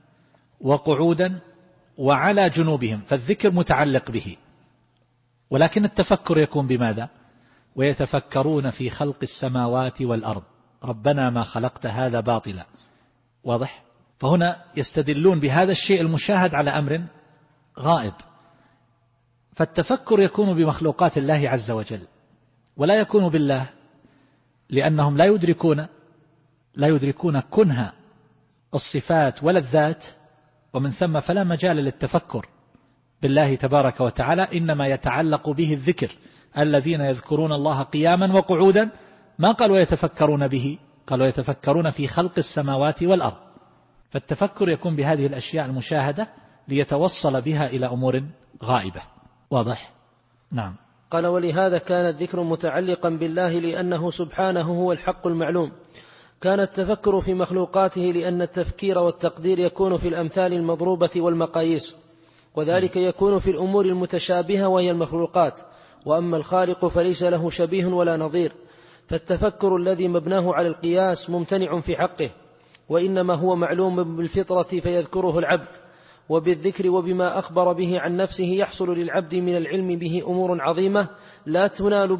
وقعودا وعلى جنوبهم، فالذكر متعلق به. ولكن التفكر يكون بماذا؟ ويتفكرون في خلق السماوات والأرض ربنا ما خلقت هذا باطلا. واضح؟ فهنا يستدلون بهذا الشيء المشاهد على أمر غائب. فالتفكر يكون بمخلوقات الله عز وجل، ولا يكون بالله، لأنهم لا يدركون كنها الصفات ولا الذات، ومن ثم فلا مجال للتفكر بالله تبارك وتعالى. إنما يتعلق به الذكر. الذين يذكرون الله قياما وقعودا، ما قالوا يتفكرون به، قالوا يتفكرون في خلق السماوات والأرض. فالتفكر يكون بهذه الأشياء المشاهدة ليتوصل بها إلى أمور غائبة. واضح؟ نعم. قال: ولهذا كان الذكر متعلقا بالله لأنه سبحانه هو الحق المعلوم. كان التفكر في مخلوقاته لأن التفكير والتقدير يكون في الأمثال المضروبة والمقاييس، وذلك يكون في الأمور المتشابهة وهي المخلوقات. وأما الخالق فليس له شبيه ولا نظير، فالتفكر الذي مبناه على القياس ممتنع في حقه، وإنما هو معلوم بالفطرة فيذكره العبد. وبالذكر وبما أخبر به عن نفسه يحصل للعبد من العلم به أمور عظيمة لا تنال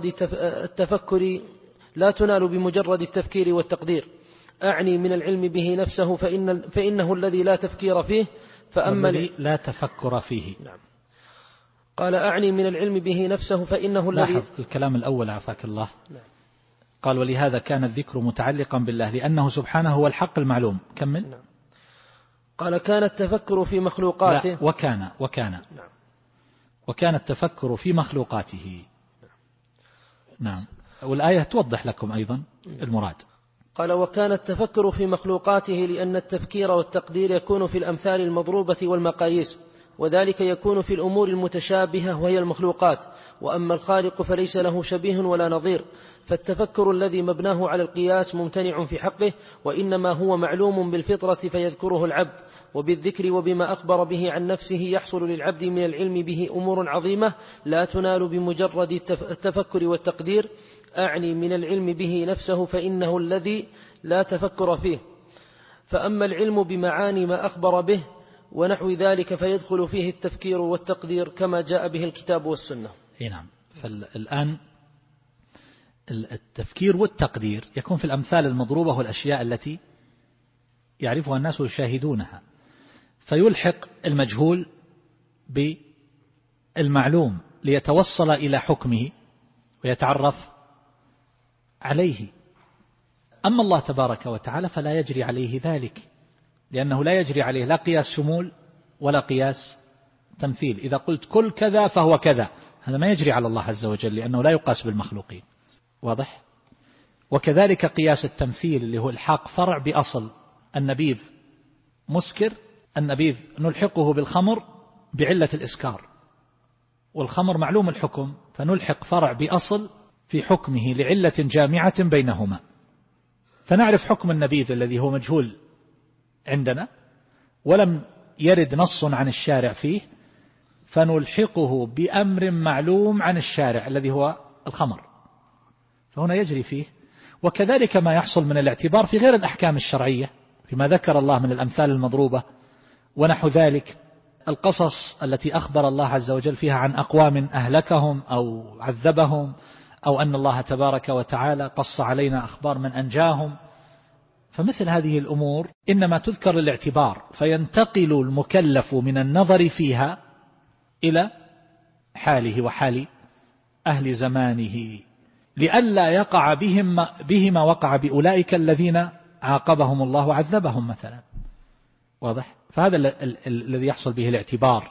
بمجرد التفكير والتقدير. أعني من العلم به نفسه فإنه الذي لا تفكير فيه. فأما الذي لا تفكر فيه. نعم. قال أعني من العلم به نفسه فإنه الذي. لاحظ الكلام الأول عفاك الله. نعم. قال ولهذا كان الذكر متعلقا بالله لأنه سبحانه هو الحق المعلوم. كمل. نعم. قال كان التفكر في مخلوقاته. لا وكان نعم. وكان التفكر في مخلوقاته. نعم. والآية توضح لكم أيضا المراد. قال وكان التفكر في مخلوقاته لأن التفكير والتقدير يكون في الأمثال المضروبة والمقاييس، وذلك يكون في الأمور المتشابهة وهي المخلوقات. وأما الخالق فليس له شبيه ولا نظير، فالتفكر الذي مبناه على القياس ممتنع في حقه، وإنما هو معلوم بالفطرة فيذكره العبد. وبالذكر وبما أخبر به عن نفسه يحصل للعبد من العلم به أمور عظيمة لا تنال بمجرد التفكر والتقدير. أعني من العلم به نفسه فإنه الذي لا تفكر فيه. فأما العلم بمعاني ما أخبر به ونحو ذلك فيدخل فيه التفكير والتقدير كما جاء به الكتاب والسنة. نعم. فالآن التفكير والتقدير يكون في الأمثال المضروبة والأشياء التي يعرفها الناس ويشاهدونها، فيلحق المجهول بالمعلوم ليتوصل إلى حكمه ويتعرف عليه. أما الله تبارك وتعالى فلا يجري عليه ذلك، لأنه لا يجري عليه لا قياس شمول ولا قياس تمثيل. إذا قلت كل كذا فهو كذا، هذا ما يجري على الله عز وجل لأنه لا يقاس بالمخلوقين. واضح؟ وكذلك قياس التمثيل اللي هو الحاق فرع بأصل. النبيذ مسكر، النبيذ نلحقه بالخمر بعلة الإسكار، والخمر معلوم الحكم، فنلحق فرع بأصل في حكمه لعلة جامعة بينهما، فنعرف حكم النبيذ الذي هو مجهول عندنا ولم يرد نص عن الشارع فيه، فنلحقه بأمر معلوم عن الشارع الذي هو الخمر، فهنا يجري فيه. وكذلك ما يحصل من الاعتبار في غير الأحكام الشرعية فيما ذكر الله من الأمثال المضروبة ونحو ذلك، القصص التي أخبر الله عز وجل فيها عن أقوام أهلكهم أو عذبهم، أو أن الله تبارك وتعالى قص علينا أخبار من أنجاهم. فمثل هذه الأمور إنما تذكر للاعتبار، فينتقل المكلف من النظر فيها إلى حاله وحال أهل زمانه لئلا يقع بهما وقع بأولئك الذين عاقبهم الله وعذبهم مثلا. واضح؟ فهذا الذي يحصل به الاعتبار،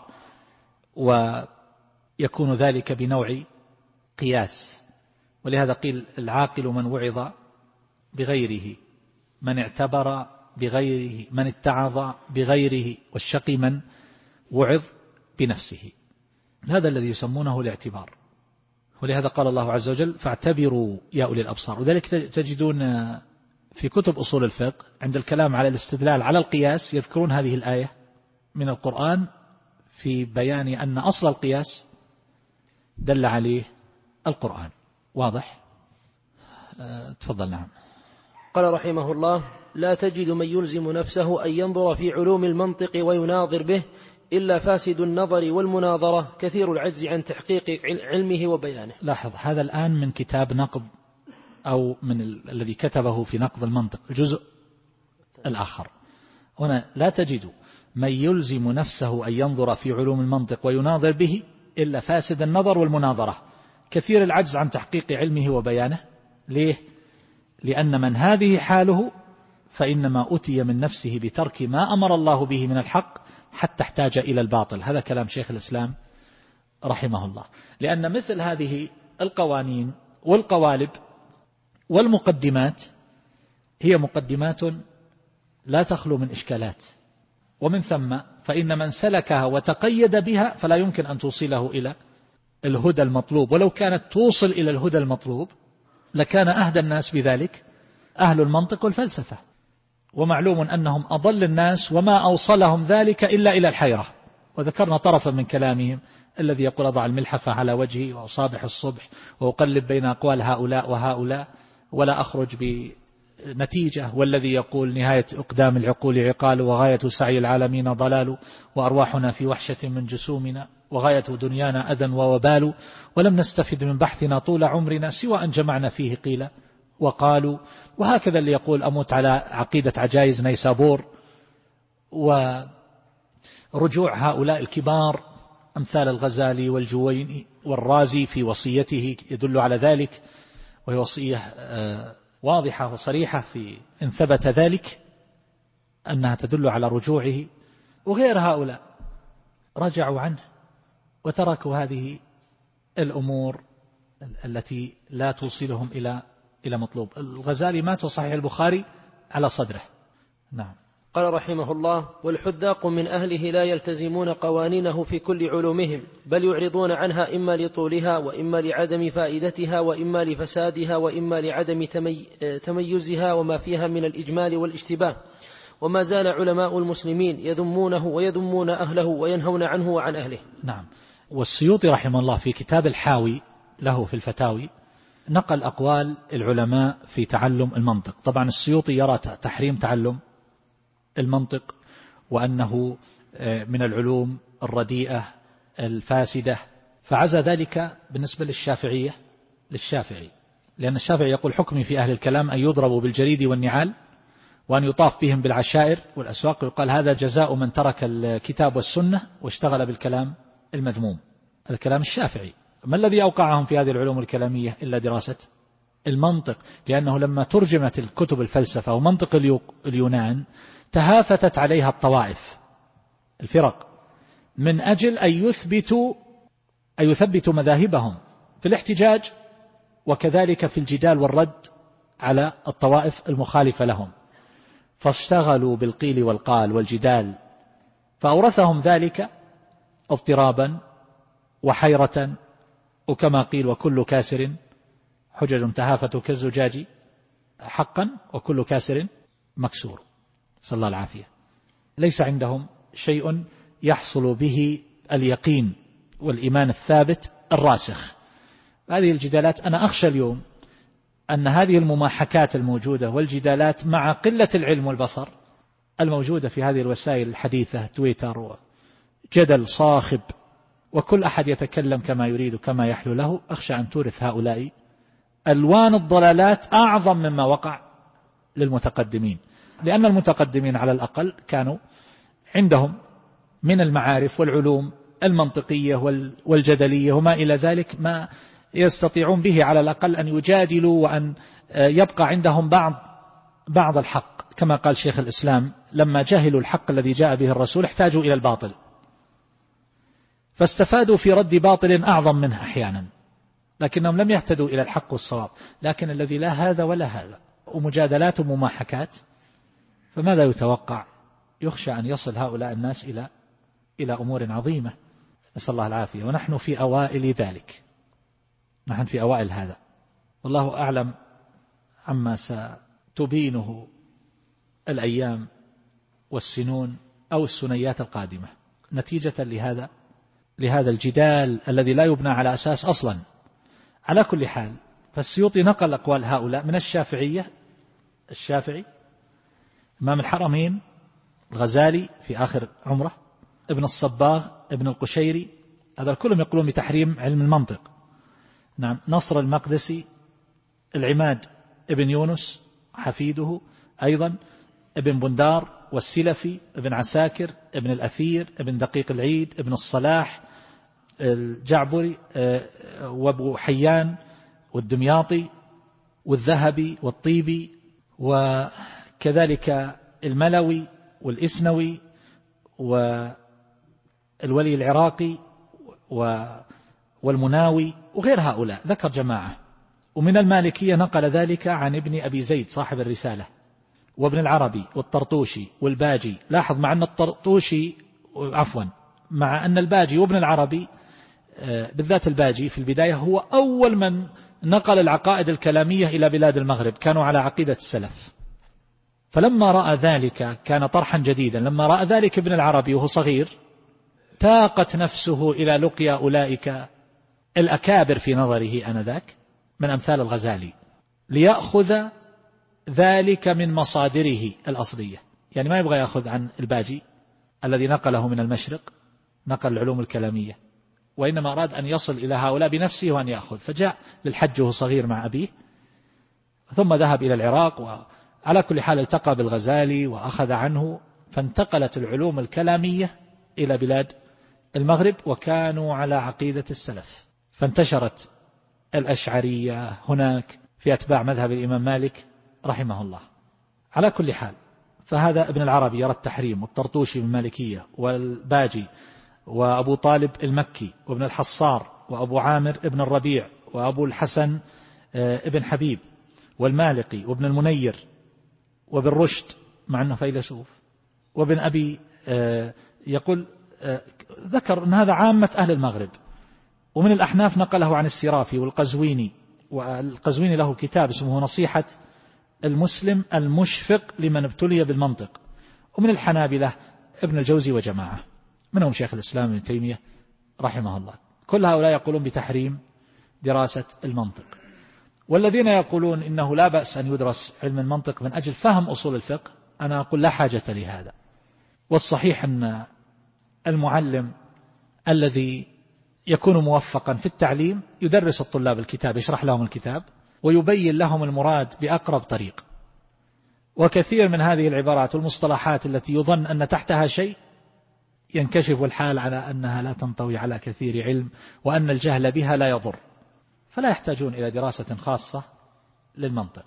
ويكون ذلك بنوع قياس. ولهذا قيل العاقل من وعظ بغيره، من اعتبر بغيره، من اتعظ بغيره، والشقي من وعظ بنفسه. هذا الذي يسمونه الاعتبار. ولهذا قال الله عز وجل فاعتبروا يا أولي الأبصار. وذلك تجدون في كتب أصول الفقه عند الكلام على الاستدلال على القياس يذكرون هذه الآية من القرآن في بيان أن أصل القياس دل عليه القرآن. واضح؟ تفضل. نعم. قال رحمه الله لا تجد من يلزم نفسه أن ينظر في علوم المنطق ويناظر به إلا فاسد النظر والمناظرة كثير العجز عن تحقيق علمه وبيانه. لاحظ هذا الآن من كتاب نقض أو من الذي كتبه في نقض المنطق الجزء الآخر. هنا لا تجد من يلزم نفسه أن ينظر في علوم المنطق ويناظر به إلا فاسد النظر والمناظرة كثير العجز عن تحقيق علمه وبيانه. ليه؟ لأن من هذه حاله فإنما أتي من نفسه بترك ما أمر الله به من الحق حتى احتاج إلى الباطل. هذا كلام شيخ الإسلام رحمه الله. لأن مثل هذه القوانين والقوالب والمقدمات هي مقدمات لا تخلو من إشكالات، ومن ثم فإن من سلكها وتقيد بها فلا يمكن أن توصله إلى الهدى المطلوب، ولو كانت توصل إلى الهدى المطلوب لكان أهدى الناس بذلك أهل المنطق والفلسفة، ومعلوم أنهم أضل الناس وما أوصلهم ذلك إلا إلى الحيرة. وذكرنا طرفا من كلامهم الذي يقول أضع الملحفة على وجهي وأصابح الصبح وأقلب بين أقوال هؤلاء وهؤلاء ولا أخرج نتيجة، والذي يقول نهاية أقدام العقول عقال، وغاية سعي العالمين ضلال، وأرواحنا في وحشة من جسومنا، وغاية دنيانا أذى ووبال، ولم نستفد من بحثنا طول عمرنا سوى أن جمعنا فيه قيل وقالوا. وهكذا اللي يقول أموت على عقيدة عجائز نيسابور. ورجوع هؤلاء الكبار أمثال الغزالي والجويني والرازي في وصيته يدل على ذلك، وهي وصية واضحة وصريحة في إن ثبت ذلك أنها تدل على رجوعه. وغير هؤلاء رجعوا عنه وتركوا هذه الأمور التي لا توصلهم إلى مطلوب. الغزالي مات وصحيح البخاري على صدره. نعم. قال رحمه الله: والحذاق من أهله لا يلتزمون قوانينه في كل علومهم، بل يعرضون عنها إما لطولها، وإما لعدم فائدتها، وإما لفسادها، وإما لعدم تميزها وما فيها من الإجمال والاشتباه. وما زال علماء المسلمين يذمونه ويذمون أهله وينهون عنه وعن أهله. نعم. والسيوطي رحمه الله في كتاب الحاوي له في الفتاوي نقل أقوال العلماء في تعلم المنطق. طبعا السيوطي يرى تحريم تعلم المنطق، وأنه من العلوم الرديئة الفاسدة، فعزى ذلك بالنسبة للشافعي، لأن الشافعي يقول: حكمي في أهل الكلام أن يضربوا بالجريد والنعال، وأن يطاف بهم بالعشائر والأسواق، يقال هذا جزاء من ترك الكتاب والسنة واشتغل بالكلام المذموم. الكلام الشافعي. ما الذي أوقعهم في هذه العلوم الكلامية إلا دراسة المنطق؟ لأنه لما ترجمت الكتب الفلسفة ومنطق اليونان تهافتت عليها الطوائف الفرق من أجل أن يثبتوا مذاهبهم في الاحتجاج، وكذلك في الجدال والرد على الطوائف المخالفة لهم، فاشتغلوا بالقيل والقال والجدال، فأورثهم ذلك اضطرابا وحيرة. وكما قيل: وكل كاسر حجج تهافت كالزجاج حقا، وكل كاسر مكسور. صلى الله العافية. ليس عندهم شيء يحصل به اليقين والإيمان الثابت الراسخ. هذه الجدالات أنا أخشى اليوم أن هذه المماحكات الموجودة والجدالات مع قلة العلم والبصر الموجودة في هذه الوسائل الحديثة، تويتر وجدل صاخب، وكل أحد يتكلم كما يريد كما يحلو له، أخشى أن تورث هؤلاء ألوان الضلالات أعظم مما وقع للمتقدمين. لأن المتقدمين على الأقل كانوا عندهم من المعارف والعلوم المنطقية والجدلية وما إلى ذلك ما يستطيعون به على الأقل أن يجادلوا، وأن يبقى عندهم بعض الحق. كما قال شيخ الإسلام: لما جهلوا الحق الذي جاء به الرسول احتاجوا إلى الباطل، فاستفادوا في رد باطل أعظم منه أحيانا، لكنهم لم يهتدوا إلى الحق والصواب. لكن الذي لا هذا ولا هذا، ومجادلات ومماحكات، فماذا يتوقع؟ يخشى أن يصل هؤلاء الناس إلى أمور عظيمة، نسأل الله العافية. ونحن في أوائل ذلك، نحن في أوائل هذا، والله أعلم عما ستبينه الأيام والسنون أو السنيات القادمة نتيجة لهذا الجدال الذي لا يبنى على أساس أصلا. على كل حال، فالسيوطي نقل أقوال هؤلاء من الشافعي، إمام الحرمين، الغزالي في آخر عمره، ابن الصباغ، ابن القشيري، هذا كلهم يقولون بتحريم علم المنطق. نعم. نصر المقدسي، العماد ابن يونس حفيده أيضا، ابن بندار، والسلفي، ابن عساكر، ابن الأثير، ابن دقيق العيد، ابن الصلاح، الجعبري، وابو حيان، والدمياطي، والذهبي، والطيبي، وكذلك الملوي، والإسنوي، والولي العراقي، والمناوي، وغير هؤلاء ذكر جماعة. ومن المالكية نقل ذلك عن ابن أبي زيد صاحب الرسالة، وابن العربي، والطرطوشي، والباجي. لاحظ مع أن الباجي وابن العربي بالذات الباجي في البداية هو أول من نقل العقائد الكلامية إلى بلاد المغرب، كانوا على عقيدة السلف. فلما رأى ذلك كان طرحا جديدا. لما رأى ذلك ابن العربي وهو صغير تاقت نفسه إلى لقيا أولئك الأكابر في نظره آنذاك من أمثال الغزالي، ليأخذ ذلك من مصادره الأصلية، يعني ما يبغى يأخذ عن الباجي الذي نقله من المشرق، نقل العلوم الكلامية، وإنما أراد أن يصل إلى هؤلاء بنفسه وأن يأخذ، فجاء للحج وهو صغير مع أبيه، ثم ذهب إلى العراق، وعلى كل حال التقى بالغزالي وأخذ عنه، فانتقلت العلوم الكلامية إلى بلاد المغرب، وكانوا على عقيدة السلف، فانتشرت الأشعرية هناك في أتباع مذهب الإمام مالك رحمه الله. على كل حال فهذا ابن العربي يرى التحريم، والطرطوشي من المالكية، والباجي، وأبو طالب المكي، وابن الحصار، وأبو عامر ابن الربيع، وأبو الحسن ابن حبيب، والمالقي، وابن المنير، وابن رشد مع أنه فيلسوف، وابن أبي يقول ذكر أن هذا عامة أهل المغرب. ومن الأحناف نقله عن السرافي والقزويني، والقزويني له كتاب اسمه نصيحة المسلم المشفق لمن ابتلي بالمنطق. ومن الحنابلة ابن الجوزي وجماعة، منهم شيخ الإسلام ابن تيمية رحمه الله. كل هؤلاء يقولون بتحريم دراسة المنطق. والذين يقولون إنه لا بأس أن يدرس علم المنطق من أجل فهم أصول الفقه، أنا أقول لا حاجة لهذا. والصحيح أن المعلم الذي يكون موفقا في التعليم يدرس الطلاب الكتاب، يشرح لهم الكتاب ويبين لهم المراد بأقرب طريق. وكثير من هذه العبارات والمصطلحات التي يظن أن تحتها شيء ينكشف الحال على أنها لا تنطوي على كثير علم، وأن الجهل بها لا يضر، فلا يحتاجون إلى دراسة خاصة للمنطق.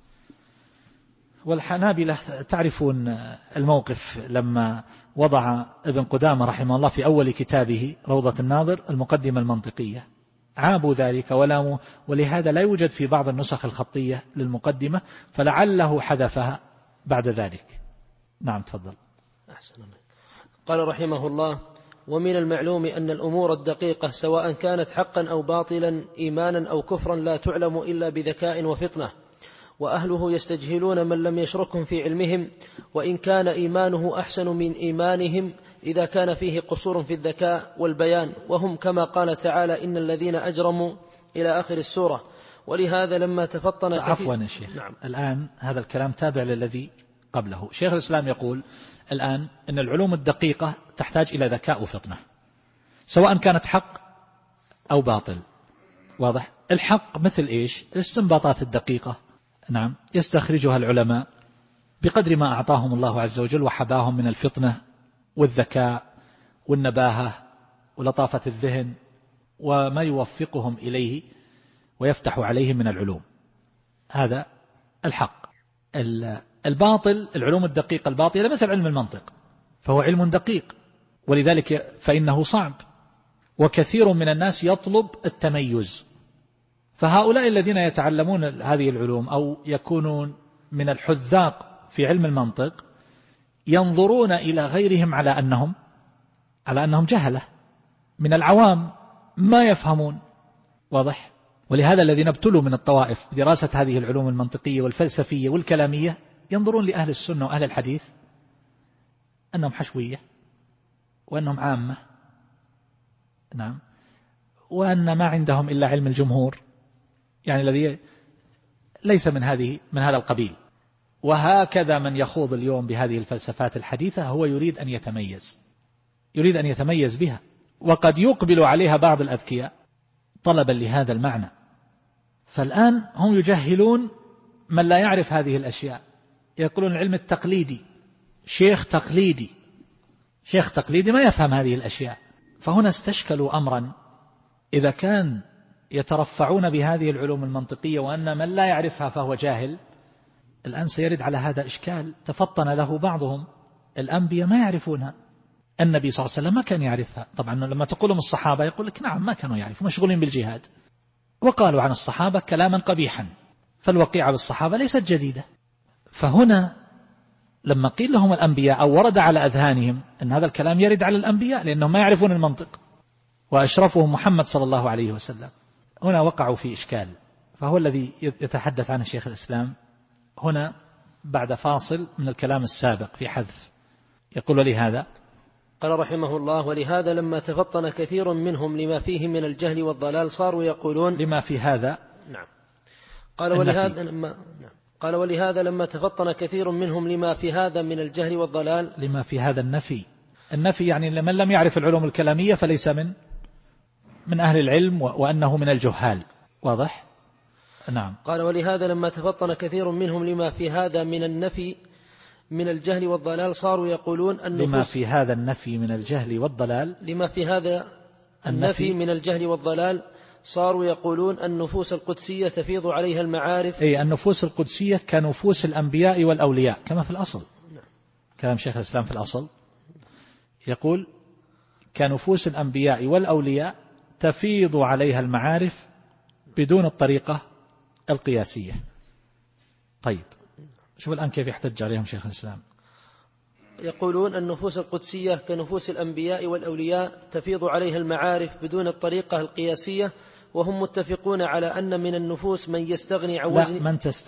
والحنابلة تعرفون الموقف لما وضع ابن قدامة رحمه الله في أول كتابه روضة الناظر المقدمة المنطقية، عابوا ذلك ولاموا، ولهذا لا يوجد في بعض النسخ الخطية للمقدمة، فلعله حذفها بعد ذلك. نعم تفضل. أحسن الله. قال رحمه الله: ومن المعلوم أن الأمور الدقيقة سواء كانت حقا أو باطلا، إيمانا أو كفرا، لا تعلم إلا بذكاء وفطنة، وأهله يستجهلون من لم يشركهم في علمهم، وإن كان إيمانه أحسن من إيمانهم إذا كان فيه قصور في الذكاء والبيان، وهم كما قال تعالى: إن الذين أجرموا إلى آخر السورة. ولهذا لما تفطن عفوا يا شيخ. نعم. الآن هذا الكلام تابع للذي قبله. شيخ الإسلام يقول الآن أن العلوم الدقيقة تحتاج إلى ذكاء وفطنة، سواء كانت حق أو باطل. واضح؟ الحق مثل إيش؟ الاستنباطات الدقيقة، نعم، يستخرجها العلماء بقدر ما أعطاهم الله عز وجل وحباهم من الفطنة والذكاء والنباهة ولطافة الذهن، وما يوفقهم إليه ويفتح عليهم من العلوم. هذا الحق. الباطل، العلوم الدقيقة الباطلة مثل علم المنطق، فهو علم دقيق، ولذلك فإنه صعب، وكثير من الناس يطلب التميز. فهؤلاء الذين يتعلمون هذه العلوم أو يكونون من الحذاق في علم المنطق ينظرون إلى غيرهم على أنهم جهلة من العوام ما يفهمون. واضح؟ ولهذا الذين ابتلوا من الطوائف بدراسة هذه العلوم المنطقية والفلسفية والكلامية ينظرون لأهل السنة وأهل الحديث أنهم حشوية، وأنهم عامة، نعم، وأن ما عندهم إلا علم الجمهور، يعني الذي ليس من هذا القبيل. وهكذا من يخوض اليوم بهذه الفلسفات الحديثة هو يريد أن يتميز بها، وقد يقبل عليها بعض الأذكياء طلبا لهذا المعنى. فالآن هم يجهلون من لا يعرف هذه الأشياء، يقولون العلم التقليدي، شيخ تقليدي ما يفهم هذه الأشياء. فهنا استشكلوا أمرا، إذا كان يترفعون بهذه العلوم المنطقية وأن من لا يعرفها فهو جاهل، الآن سيرد على هذا إشكال تفطن له بعضهم. الأنبياء ما يعرفونها، النبي صلى الله عليه وسلم ما كان يعرفها. طبعا لما تقولهم الصحابة يقول لك نعم ما كانوا يعرفوا، مشغولين بالجهاد، وقالوا عن الصحابة كلاما قبيحا، فالوقيعة بالصحابة ليست جديدة. فهنا لما قيل لهم الأنبياء أو ورد على أذهانهم أن هذا الكلام يرد على الأنبياء لأنهم ما يعرفون المنطق، وأشرفهم محمد صلى الله عليه وسلم، هنا وقعوا في إشكال. فهو الذي يتحدث عنه شيخ الإسلام هنا بعد فاصل من الكلام السابق في حذف. يقول ولهذا قال رحمه الله: ولهذا لما تفطن كثير منهم لما فيه من الجهل والضلال صاروا يقولون لما في هذا. نعم. قال ولهذا لما قال ولهذا لما تفطن كثير منهم لما في هذا من الجهل والضلال. لما في هذا النفي يعني لمن لم يعرف العلوم الكلامية فليس من أهل العلم وأنه من الجهال. واضح؟ نعم. قال ولهذا لما تفطن كثير منهم لما في هذا من النفي من الجهل والضلال صاروا يقولون لما في هذا النفي من الجهل والضلال. لما في هذا النفي من الجهل والضلال صاروا يقولون النفوس القدسية تفيض عليها المعارف. أي النفوس القدسية كنفوس الأنبياء والأولياء كما في الأصل. كلام شيخ الإسلام في الأصل يقول كنفوس الأنبياء والأولياء تفيض عليها المعارف بدون الطريقة القياسية. طيب شوف الآن كيف يحتج عليهم شيخ الإسلام. يقولون النفوس القدسية كنفوس الأنبياء والأولياء تفيض عليها المعارف بدون الطريقة القياسية، وهم متفقون على أن من النفوس من يستغني عن وزن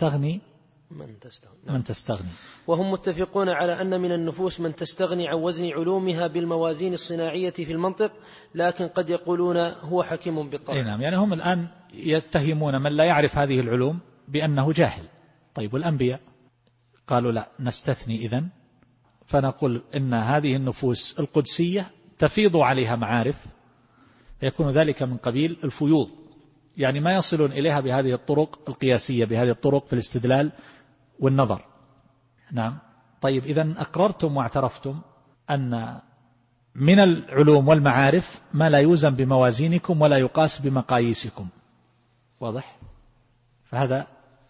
من تستغني. وهم متفقون على أن من النفوس من تستغني عن وزن علومها بالموازين الصناعية في المنطق، لكن قد يقولون هو حكيم بالطبع. نعم، يعني هم الآن يتهمون من لا يعرف هذه العلوم بأنه جاهل. طيب والأنبياء؟ قالوا لا نستثني إذن، فنقول إن هذه النفوس القدسية تفيض عليها معارف، يكون ذلك من قبيل الفيوض، يعني ما يصلون إليها بهذه الطرق القياسية، بهذه الطرق في الاستدلال والنظر. نعم. طيب إذن أقررتم واعترفتم أن من العلوم والمعارف ما لا يوزن بموازينكم ولا يقاس بمقاييسكم. واضح؟ فهذا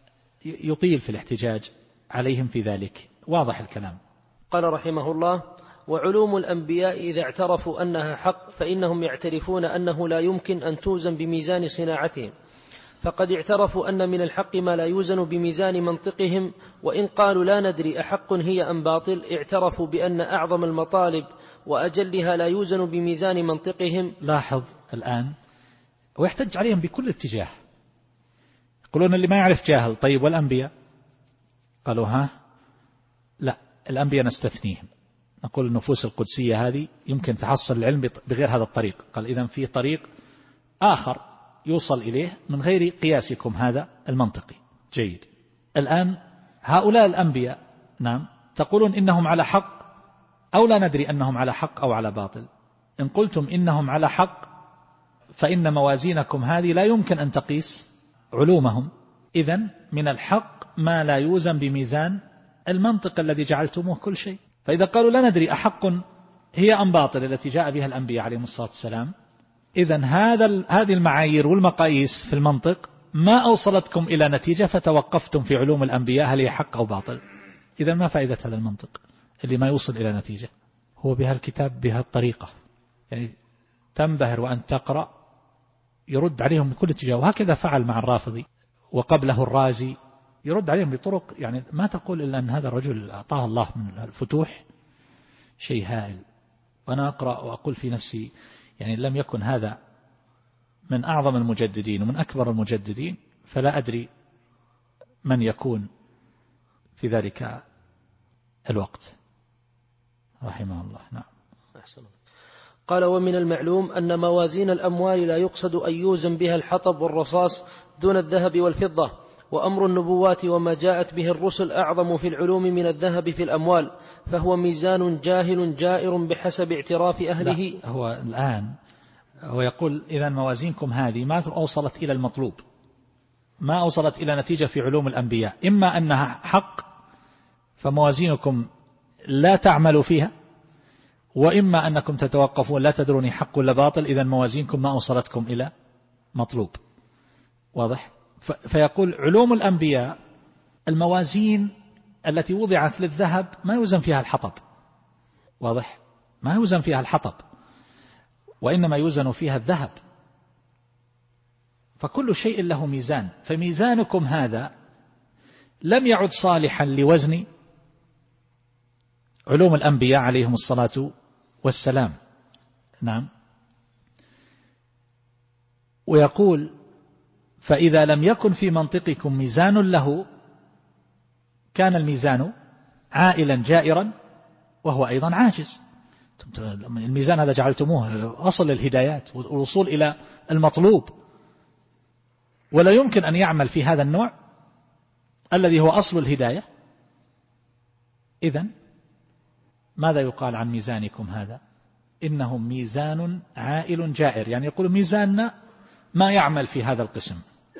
يطيل في الاحتجاج عليهم في ذلك. واضح الكلام. قال رحمه الله: وعلوم الأنبياء إذا اعترفوا أنها حق فإنهم يعترفون أنه لا يمكن أن توزن بميزان صناعتهم، فقد اعترفوا أن من الحق ما لا يوزن بميزان منطقهم، وإن قالوا لا ندري أحق هي أم باطل اعترفوا بأن أعظم المطالب وأجلها لا يوزن بميزان منطقهم. لاحظ الآن، ويحتج عليهم بكل اتجاه. يقولون اللي ما يعرف جاهل. طيب والأنبياء؟ قالوا لا، الأنبياء نستثنيهم، نقول النفوس القدسية هذه يمكن تحصل العلم بغير هذا الطريق. قال إذن في طريق آخر يوصل إليه من غير قياسكم هذا المنطقي. جيد. الآن هؤلاء الأنبياء نعم تقولون إنهم على حق أو لا ندري أنهم على حق أو على باطل. إن قلتم إنهم على حق فإن موازينكم هذه لا يمكن أن تقيس علومهم، إذن من الحق ما لا يوزن بميزان المنطق الذي جعلتموه كل شيء. فإذا قالوا لا ندري أحق هي أم باطل التي جاء بها الأنبياء عليهم الصلاة والسلام، إذن هذه المعايير والمقاييس في المنطق ما أوصلتكم إلى نتيجة فتوقفتم في علوم الأنبياء هل هي حق أو باطل. إذن ما فائدة هذا المنطق اللي ما يوصل إلى نتيجة؟ هو بهالكتاب بهالطريقة يعني تنبهر وأن تقرأ يرد عليهم بكل اتجاه. وهكذا فعل مع الرافضي وقبله الرازي، يرد عليهم بطرق يعني ما تقول إلا أن هذا الرجل أعطاه الله من الفتوح شيء هائل. وأنا أقرأ وأقول في نفسي يعني لم يكن هذا من أعظم المجددين ومن أكبر المجددين فلا أدري من يكون في ذلك الوقت رحمه الله. نعم. أحسن. قال: ومن المعلوم أن موازين الأموال لا يقصد أن يوزن بها الحطب والرصاص دون الذهب والفضة، وأمر النبوات وما جاءت به الرسل أعظم في العلوم من الذهب في الأموال، فهو ميزان جاهل جائر بحسب اعتراف أهله. هو الآن هو يقول إذا موازينكم هذه ما أوصلت إلى المطلوب، ما أوصلت إلى نتيجة في علوم الأنبياء، إما أنها حق فموازينكم لا تعملوا فيها، وإما أنكم تتوقفون لا تدرون حق ولا باطل، إذا موازينكم ما أوصلتكم إلى مطلوب. واضح؟ فيقول علوم الأنبياء الموازين التي وضعت للذهب ما يوزن فيها الحطب. واضح؟ ما يوزن فيها الحطب وإنما يوزن فيها الذهب. فكل شيء له ميزان، فميزانكم هذا لم يعد صالحا لوزن علوم الأنبياء عليهم الصلاة والسلام. نعم. ويقول: فإذا لم يكن في منطقكم ميزان له كان الميزان عائلا جائرا وهو أيضا عاجز. الميزان هذا جعلتموه أصل الهدايات والوصول إلى المطلوب، ولا يمكن أن يعمل في هذا النوع الذي هو أصل الهداية، إذن ماذا يقال عن ميزانكم هذا؟ إنهم ميزان عائل جائر، يعني يقول ميزاننا ما يعمل في هذا القسم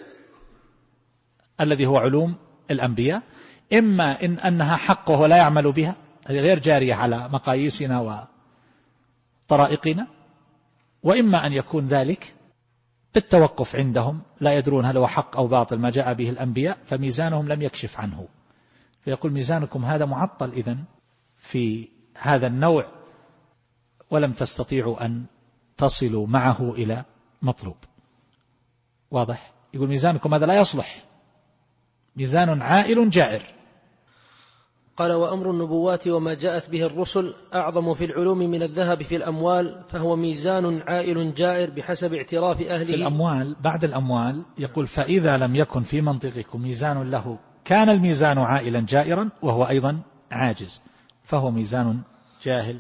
الذي هو علوم الأنبياء، إما إن أنها حق وهو لا يعمل بها، هذه غير جارية على مقاييسنا وطرائقنا، وإما أن يكون ذلك بالتوقف عندهم، لا يدرون هل هو حق أو باطل ما جاء به الأنبياء، فميزانهم لم يكشف عنه، فيقول ميزانكم هذا معطل إذن في هذا النوع، ولم تستطيعوا أن تصلوا معه إلى مطلوب. واضح؟ يقول ميزانكم هذا لا يصلح، ميزان عائل جائر. قال وأمر النبوات وما جاءت به الرسل أعظم في العلوم من الذهب في الأموال، فهو ميزان عائل جائر بحسب اعتراف أهله. في الأموال بعد الأموال يقول فإذا لم يكن في منطقكم ميزان له كان الميزان عائلا جائرا وهو أيضا عاجز، فهو ميزان جاهل.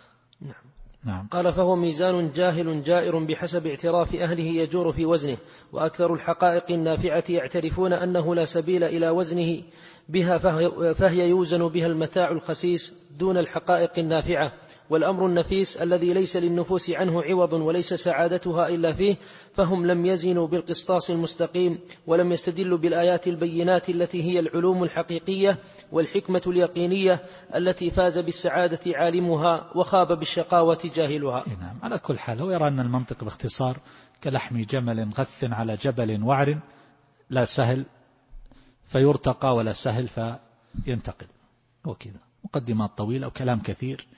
نعم. قال فهو ميزان جاهل جائر بحسب اعتراف أهله يجور في وزنه، وأكثر الحقائق النافعة يعترفون أنه لا سبيل إلى وزنه بها، فهي يوزن بها المتاع الخسيس دون الحقائق النافعة، والأمر النفيس الذي ليس للنفوس عنه عوض وليس سعادتها إلا فيه، فهم لم يزنوا بالقسطاس المستقيم، ولم يستدلوا بالآيات البينات التي هي العلوم الحقيقية والحكمة اليقينية التي فاز بالسعادة عالمها وخاب بالشقاوة جاهلها. نعم. على كل حال هو يرى أن المنطق باختصار كلحم جمل غث على جبل وعر، لا سهل فيرتقى ولا سهل فينتقل، وكذا مقدمات طويلة وكلام كثير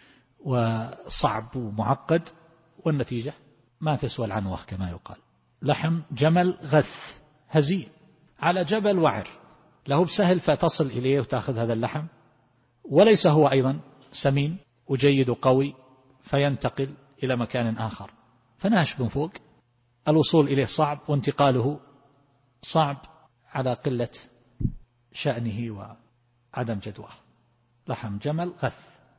وصعب ومعقد، والنتيجة ما تسوى العنوة كما يقال. لحم جمل غث هزيل على جبل وعر، له بسهل فتصل إليه وتأخذ هذا اللحم، وليس هو أيضا سمين وجيد وقوي فينتقل إلى مكان آخر، فناشب فوق، الوصول إليه صعب وانتقاله صعب على قلة شأنه وعدم جدواه. لحم جمل غث.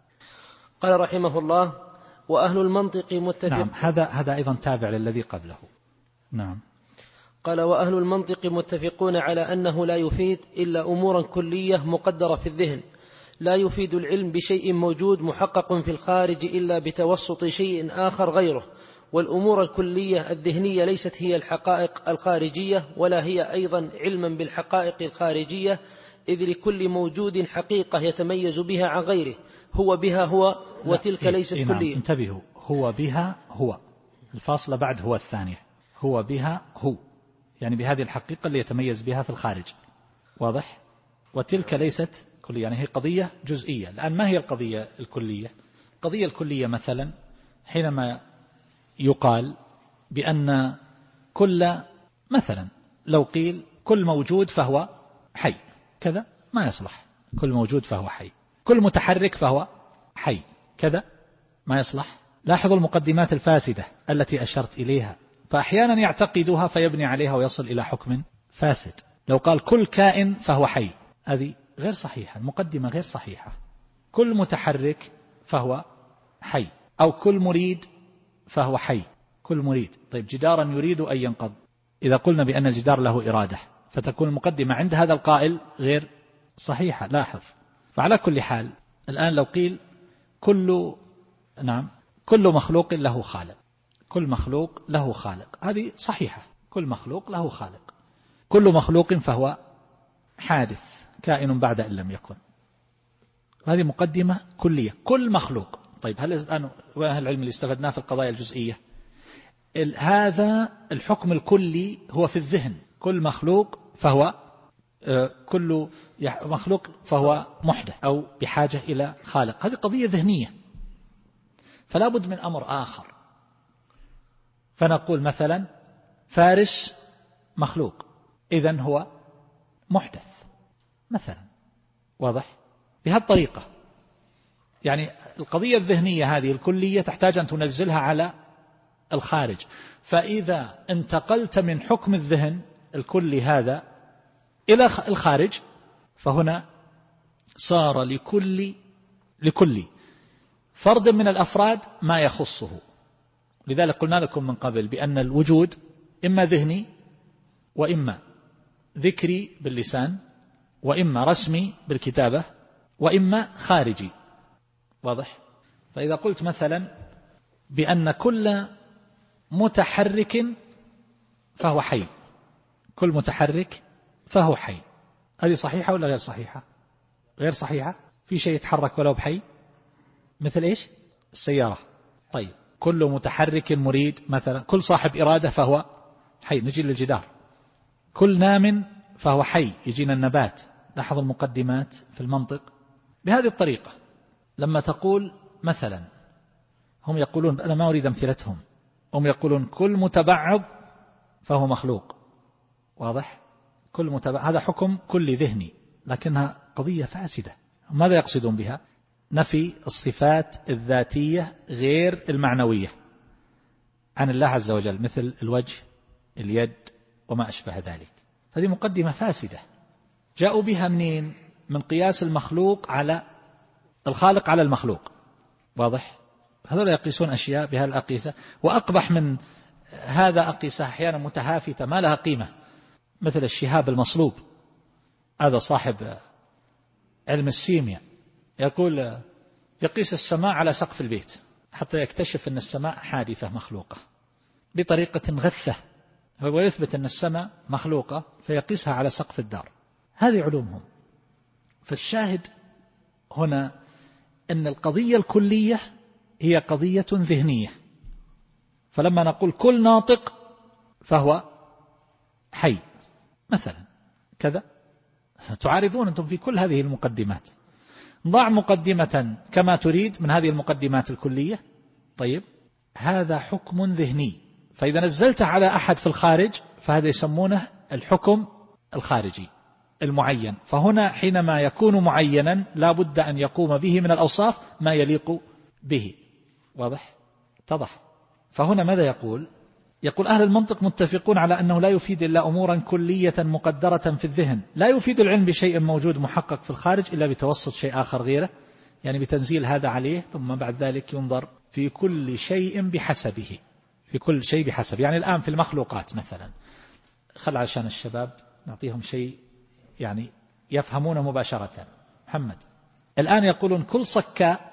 قال رحمه الله وأهل المنطق متفق. نعم. هذا أيضا تابع للذي قبله. نعم. قال وأهل المنطق متفقون على أنه لا يفيد إلا أمورا كلية مقدرة في الذهن، لا يفيد العلم بشيء موجود محقق في الخارج إلا بتوسط شيء آخر غيره، والأمور الكلية الذهنية ليست هي الحقائق الخارجية، ولا هي أيضا علما بالحقائق الخارجية، إذ لكل موجود حقيقة يتميز بها عن غيره، هو بها هو وتلك ليست كلية. انتبهوا، هو بها هو، الفاصلة بعد هو الثانية، هو بها هو، يعني بهذه الحقيقة اللي يتميز بها في الخارج. واضح؟ وتلك ليست كلية، يعني هي قضية جزئية. الآن ما هي القضية الكلية؟ القضية الكلية مثلا حينما يقال بأن مثلا لو قيل كل موجود فهو حي، كذا ما يصلح. كل موجود فهو حي. كل متحرك فهو حي، كذا ما يصلح. لاحظوا المقدمات الفاسدة التي أشرت إليها، فأحيانا يعتقدها فيبني عليها ويصل إلى حكم فاسد. لو قال كل كائن فهو حي، هذه غير صحيحة، المقدمة غير صحيحة. كل متحرك فهو حي، أو كل مريد فهو حي. كل مريد، طيب جدارا يريد أن ينقض، إذا قلنا بأن الجدار له إرادة فتكون المقدمة عند هذا القائل غير صحيحة. لاحظ. فعلى كل حال الآن لو قيل كل مخلوق له خالق، كل مخلوق له خالق، هذه صحيحة، كل مخلوق له خالق. كل مخلوق فهو حادث كائن بعد أن لم يكن، هذه مقدمة كلية. كل مخلوق. طيب هل الآن أهل العلم اللي استفدناه في القضايا الجزئية، هذا الحكم الكلي هو في الذهن. كل مخلوق فهو محدث أو بحاجة إلى خالق، هذه قضية ذهنية، فلا بد من أمر آخر. فنقول مثلا فارس مخلوق، إذن هو محدث مثلا. واضح؟ بهذه الطريقة. يعني القضية الذهنية هذه الكلية تحتاج أن تنزلها على الخارج، فإذا انتقلت من حكم الذهن الكلي هذا إلى الخارج فهنا صار لكل فرد من الأفراد ما يخصه. لذلك قلنا لكم من قبل بأن الوجود إما ذهني وإما ذكري باللسان وإما رسمي بالكتابة وإما خارجي. واضح؟ فإذا قلت مثلا بأن كل متحرك فهو حي، كل متحرك فهو حي، هذه صحيحة ولا غير صحيحة؟ غير صحيحة. في شيء يتحرك ولو بحي؟ مثل إيش؟ السيارة. طيب كل متحرك مريد مثلا، كل صاحب إرادة فهو حي، نجي للجدار. كل نام فهو حي، يجينا النبات. لاحظ المقدمات في المنطق بهذه الطريقة. لما تقول مثلا، هم يقولون، أنا ما أريد أمثلتهم، هم يقولون كل متبعض فهو مخلوق. واضح؟ كل متبعض هذا حكم كل ذهني، لكنها قضية فاسدة. ماذا يقصدون بها؟ نفي الصفات الذاتية غير المعنوية عن الله عز وجل، مثل الوجه، اليد، وما أشبه ذلك. هذه مقدمة فاسدة جاءوا بها منين؟ من قياس المخلوق على الخالق على المخلوق. واضح؟ هذول يقيسون أشياء بهذه الأقيسة، وأقبح من هذا أقيسة أحيانا متهافتة ما لها قيمة، مثل الشهاب المصلوب. هذا صاحب علم السيمياء يقول يقيس السماء على سقف البيت حتى يكتشف أن السماء حادثة مخلوقة بطريقة غثة، هو يثبت أن السماء مخلوقة فيقيسها على سقف الدار. هذه علومهم. فالشاهد هنا أن القضية الكلية هي قضية ذهنية. فلما نقول كل ناطق فهو حي مثلا كذا، تعارضون أنتم في كل هذه المقدمات. ضع مقدمة كما تريد من هذه المقدمات الكلية. طيب هذا حكم ذهني، فإذا نزلته على أحد في الخارج فهذا يسمونه الحكم الخارجي المعين. فهنا حينما يكون معينا لا بد أن يقوم به من الأوصاف ما يليق به. واضح؟ اتضح. فهنا ماذا يقول؟ يقول أهل المنطق متفقون على أنه لا يفيد إلا أمورا كلية مقدرة في الذهن، لا يفيد العلم بشيء موجود محقق في الخارج إلا بتوسط شيء آخر غيره، يعني بتنزيل هذا عليه، ثم بعد ذلك ينظر في كل شيء بحسبه، في كل شيء بحسب. يعني الآن في المخلوقات مثلا، خل عشان الشباب نعطيهم شيء يعني يفهمونه مباشرة. محمد الآن يقولون كل صكاء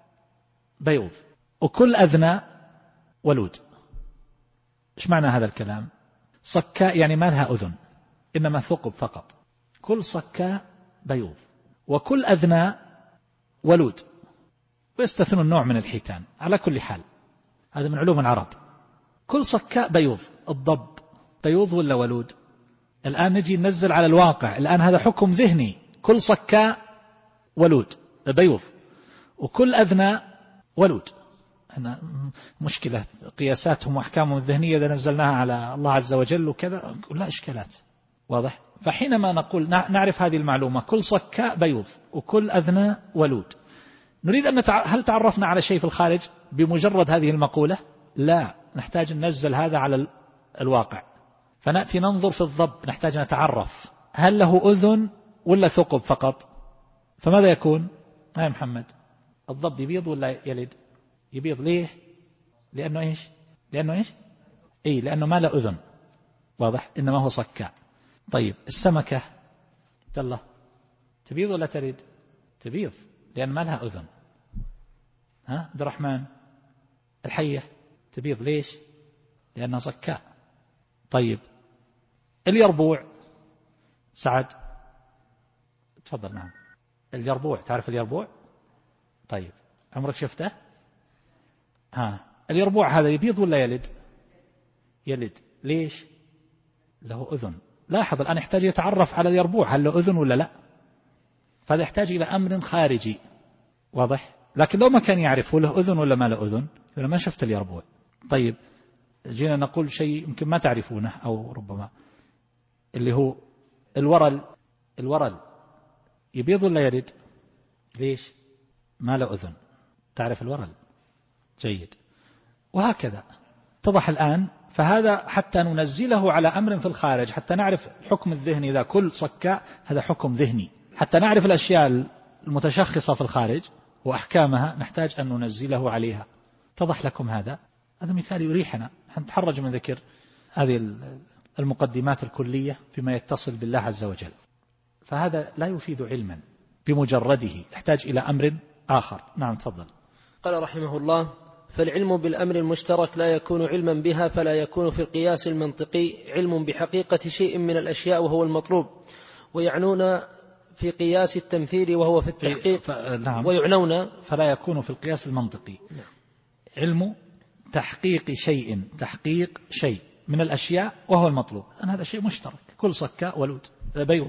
بيض وكل أذنى ولود. إيش معنى هذا الكلام؟ صكاء يعني ما لها أذن إنما ثقب فقط، كل صكاء بيض، وكل أذنى ولود، ويستثنوا النوع من الحيتان. على كل حال هذا من علوم العرب. كل صكاء بيض، الضب بيض ولا ولود؟ الآن نجي ننزل على الواقع. الآن هذا حكم ذهني، كل صكاء ولود بيض وكل أذنى ولود. هنا مشكلة قياساتهم وأحكامهم الذهنية إذا نزلناها على الله عز وجل وكذا لا إشكالات. واضح؟ فحينما نقول نعرف هذه المعلومة، كل صكاء بيض وكل أذنى ولود، نريد أن هل تعرفنا على شيء في الخارج بمجرد هذه المقولة؟ لا، نحتاج ننزل هذا على الواقع. فنأتي ننظر في الضب، نحتاج نتعرف هل له أذن ولا ثقب فقط. فماذا يكون؟ يا محمد الضب يبيض ولا يلد؟ يبيض. ليه؟ لأنه إيش؟ لأنه إيش؟ إيه، لأنه ما له أذن. واضح؟ إنما هو صكاء. طيب السمكة تلا تبيض ولا تلد؟ تبيض لأن ما لها أذن. ها عبد الرحمن الحية تبيض. ليش؟ لأنها صكاء. طيب اليربوع سعد تفضل. نعم اليربوع، تعرف اليربوع؟ طيب عمرك شفته؟ اليربوع هذا يبيض ولا يلد؟ يلد. ليش؟ له أذن. لاحظ الآن يحتاج يتعرف على اليربوع هل له أذن ولا لا، فهذا يحتاج إلى أمر خارجي. واضح؟ لكن لو ما كان يعرف له أذن ولا ما له أذن يقول ما شفت اليربوع. طيب جينا نقول شيء يمكن ما تعرفونه أو ربما اللي هو الورل. الورل يبيض ولا يلد؟ ليش؟ ما له أذن. تعرف الورل؟ جيد. وهكذا اتضح الآن. فهذا حتى ننزله على أمر في الخارج حتى نعرف الحكم الذهني. إذا كل صكاء هذا حكم ذهني، حتى نعرف الأشياء المتشخصة في الخارج وأحكامها نحتاج أن ننزله عليها. اتضح لكم هذا مثال يريحنا. نتحرج من ذكر هذه المقدمات الكلية فيما يتصل بالله عز وجل. فهذا لا يفيد علما بمجرده، يحتاج إلى أمر آخر. نعم تفضل. قال رحمه الله: فالعلم بالأمر المشترك لا يكون علما بها، فلا يكون في القياس المنطقي علم بحقيقة شيء من الأشياء وهو المطلوب، ويعنون في قياس التمثيل وهو في التحقيق. نعم. ويعنون فلا يكون في القياس المنطقي علم تحقيق شيء من الأشياء وهو المطلوب، أن هذا شيء مشترك، كل صكاء ولود بيض.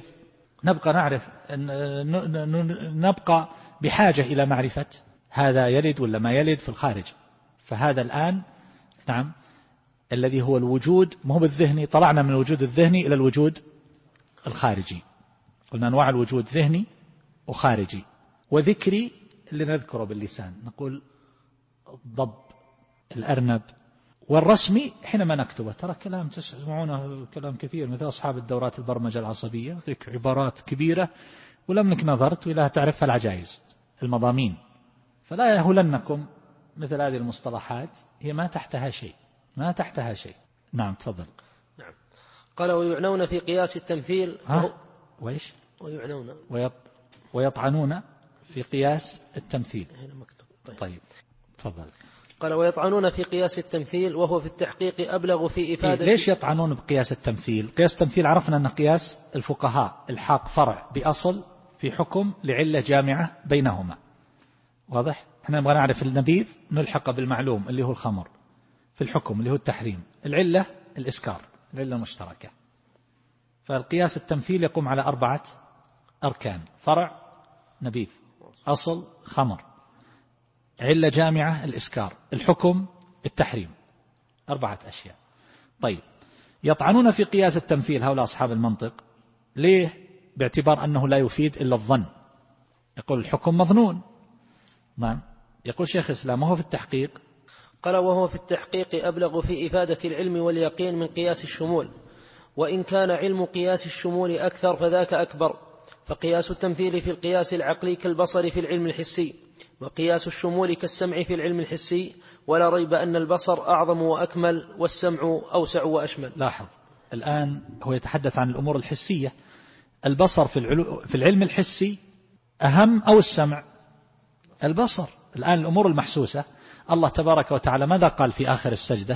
نبقى بحاجة إلى معرفة هذا يلد ولا ما يلد في الخارج. فهذا الآن نعم الذي هو الوجود، مو بالذهني، طلعنا من الوجود الذهني إلى الوجود الخارجي. قلنا أنواع الوجود ذهني وخارجي وذكري اللي نذكره باللسان، نقول الضب، الأرنب، والرسمي حينما نكتبه. ترى كلام تسمعونه كلام كثير مثل أصحاب الدورات البرمجة العصبية، ذيك عبارات كبيرة ولمنك نظرت ولا تعرفها العجائز المضامين. فلا يهولنكم مثل هذه المصطلحات، هي ما تحتها شيء. نعم تفضل. نعم. قال: ويعنون في قياس التمثيل وإيش؟ ويعنون ويطعنون في قياس التمثيل. طيب تفضل. قال: ويطعنون في قياس التمثيل وهو في التحقيق أبلغ في إفادة. ليش يطعنون بقياس التمثيل؟ قياس التمثيل عرفنا أن قياس الفقهاء الحاق فرع بأصل في حكم لعلة جامعة بينهما، واضح؟ احنا نبغى نعرف النبيذ نلحق بالمعلوم اللي هو الخمر في الحكم اللي هو التحريم، العلة الإسكار، العلة المشتركة. فالقياس التمثيل يقوم على 4 أركان: فرع نبيذ، أصل خمر، علة جامعة الإسكار، الحكم التحريم، 4 أشياء. طيب يطعنون في قياس التمثيل هؤلاء أصحاب المنطق، ليه؟ باعتبار أنه لا يفيد إلا الظن. يقول الحكم مظنون. نعم. يقول شيخ الإسلام وهو في التحقيق. قال: وهو في التحقيق أبلغ في إفادة العلم واليقين من قياس الشمول، وإن كان علم قياس الشمول أكثر فذاك أكبر. فقياس التمثيل في القياس العقلي كالبصر في العلم الحسي، وقياس الشمول كالسمع في العلم الحسي، ولا ريب أن البصر أعظم وأكمل والسمع أوسع وأشمل. لاحظ الآن هو يتحدث عن الأمور الحسية. البصر في العلم الحسي أهم أو السمع؟ البصر. الآن الأمور المحسوسة الله تبارك وتعالى ماذا قال في آخر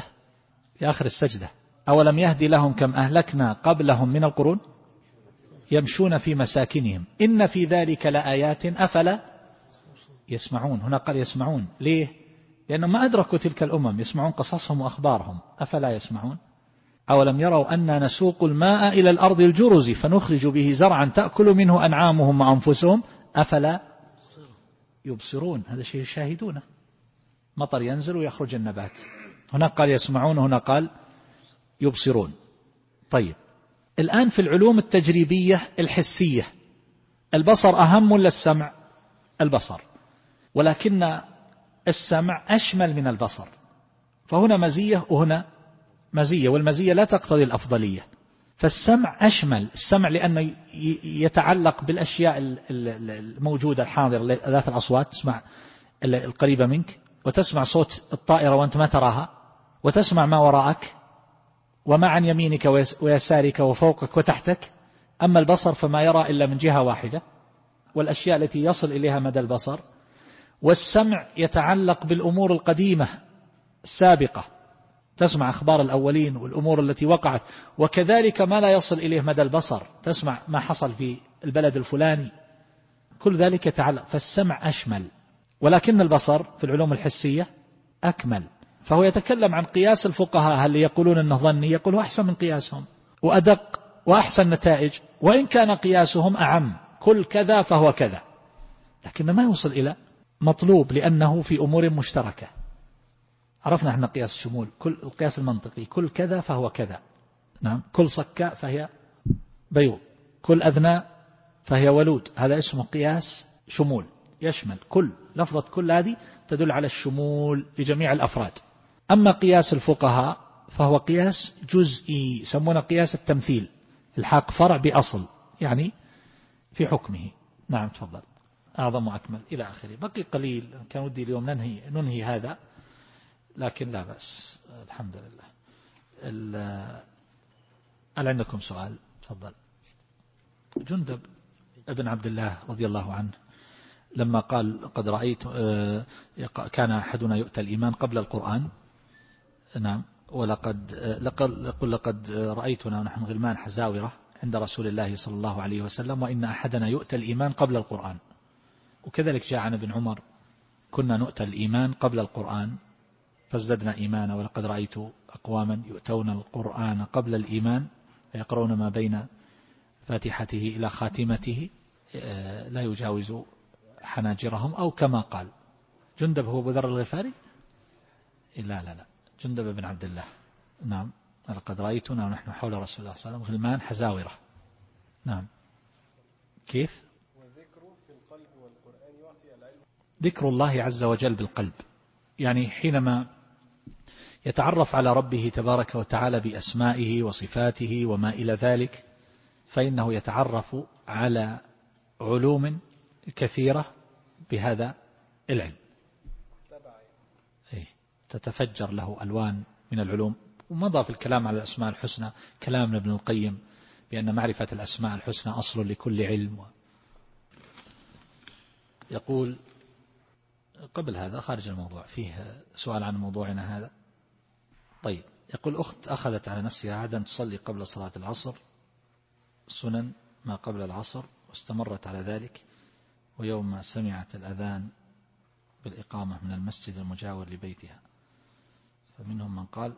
السجدة؟ أولم يهدي لهم كم أهلكنا قبلهم من القرون يمشون في مساكنهم إن في ذلك لآيات أفلا يسمعون. هنا قال يسمعون، ليه؟ لأنهم ما أدركوا تلك الأمم، يسمعون قصصهم وأخبارهم. أفلا يسمعون؟ أولم يروا أن نسوق الماء إلى الأرض الجرز فنخرج به زرعا تأكل منه أنعامهم وأنفسهم أفلا يبصرون. هذا شيء يشاهدونه، مطر ينزل ويخرج النبات. هنا قال يسمعون، هنا قال يبصرون. طيب الآن في العلوم التجريبية الحسية البصر أهم ولا السمع؟ البصر، ولكن السمع أشمل من البصر، فهنا مزية وهنا مزية، والمزية لا تقتضي الأفضلية. فالسمع أشمل، السمع لأنه يتعلق بالأشياء الموجودة الحاضرة، ذات الأصوات، تسمع القريبة منك، وتسمع صوت الطائرة وأنت ما تراها، وتسمع ما وراءك وما عن يمينك ويسارك وفوقك وتحتك. أما البصر فما يرى إلا من جهة واحدة، والأشياء التي يصل إليها مدى البصر. والسمع يتعلق بالأمور القديمة السابقة، تسمع أخبار الأولين والأمور التي وقعت، وكذلك ما لا يصل إليه مدى البصر، تسمع ما حصل في البلد الفلاني، كل ذلك يتعلق. فالسمع أشمل، ولكن البصر في العلوم الحسية أكمل. فهو يتكلم عن قياس الفقهاء اللي يقولون أنه ظني، يقولوا أحسن من قياسهم وأدق وأحسن نتائج، وإن كان قياسهم أعم، كل كذا فهو كذا، لكن ما يوصل إلى مطلوب لأنه في أمور مشتركة. عرفنا احنا قياس الشمول، كل القياس المنطقي كل كذا فهو كذا. نعم. كل صكاء فهي بيض، كل أذناء فهي ولود، هذا اسمه قياس شمول، يشمل كل. لفظة كل هذه تدل على الشمول لجميع الأفراد. أما قياس الفقهاء فهو قياس جزئي، يسمونه قياس التمثيل، الحاق فرع بأصل يعني في حكمه. نعم تفضل. أعظم وأكمل إلى آخره. بقي قليل، كان ودي اليوم ننهي هذا، لكن لا بأس الحمد لله. هل عندكم سؤال؟ تفضل. جندب ابن عبد الله رضي الله عنه لما قال قد رأيت كان أحدنا يؤتى الإيمان قبل القرآن. نعم. لقد رأيتنا ونحن غلمان حزاورة عند رسول الله صلى الله عليه وسلم وإن أحدنا يؤتى الإيمان قبل القرآن. وكذلك جاء عن ابن عمر كنا نؤتى الإيمان قبل القرآن فازددنا إيمانا ولقد رأيت أقواما يؤتون القرآن قبل الإيمان فيقرؤون ما بين فاتحته إلى خاتمته لا يجاوز حناجرهم أو كما قال. جندب هو أبو ذر الغفاري؟ لا جندب بن عبد الله. نعم. لقد رأيتنا ونحن حول رسول الله صلى الله عليه وسلم غلمان حزاورة. نعم. كيف؟ والذكر في القلب والقرآن يعطي العلم. ذكر الله عز وجل بالقلب، يعني حينما يتعرف على ربه تبارك وتعالى بأسمائه وصفاته وما إلى ذلك فإنه يتعرف على علوم كثيرة بهذا العلم، تتفجر له ألوان من العلوم. ومضى في الكلام على الأسماء الحسنى كلام من ابن القيم بأن معرفة الأسماء الحسنى أصل لكل علم. يقول قبل هذا خارج الموضوع فيه سؤال عن موضوعنا هذا. طيب، يقول أخت أخذت على نفسها عادة تصلي قبل صلاة العصر سنن ما قبل العصر واستمرت على ذلك، ويوم ما سمعت الأذان بالإقامة من المسجد المجاور لبيتها فمنهم من قال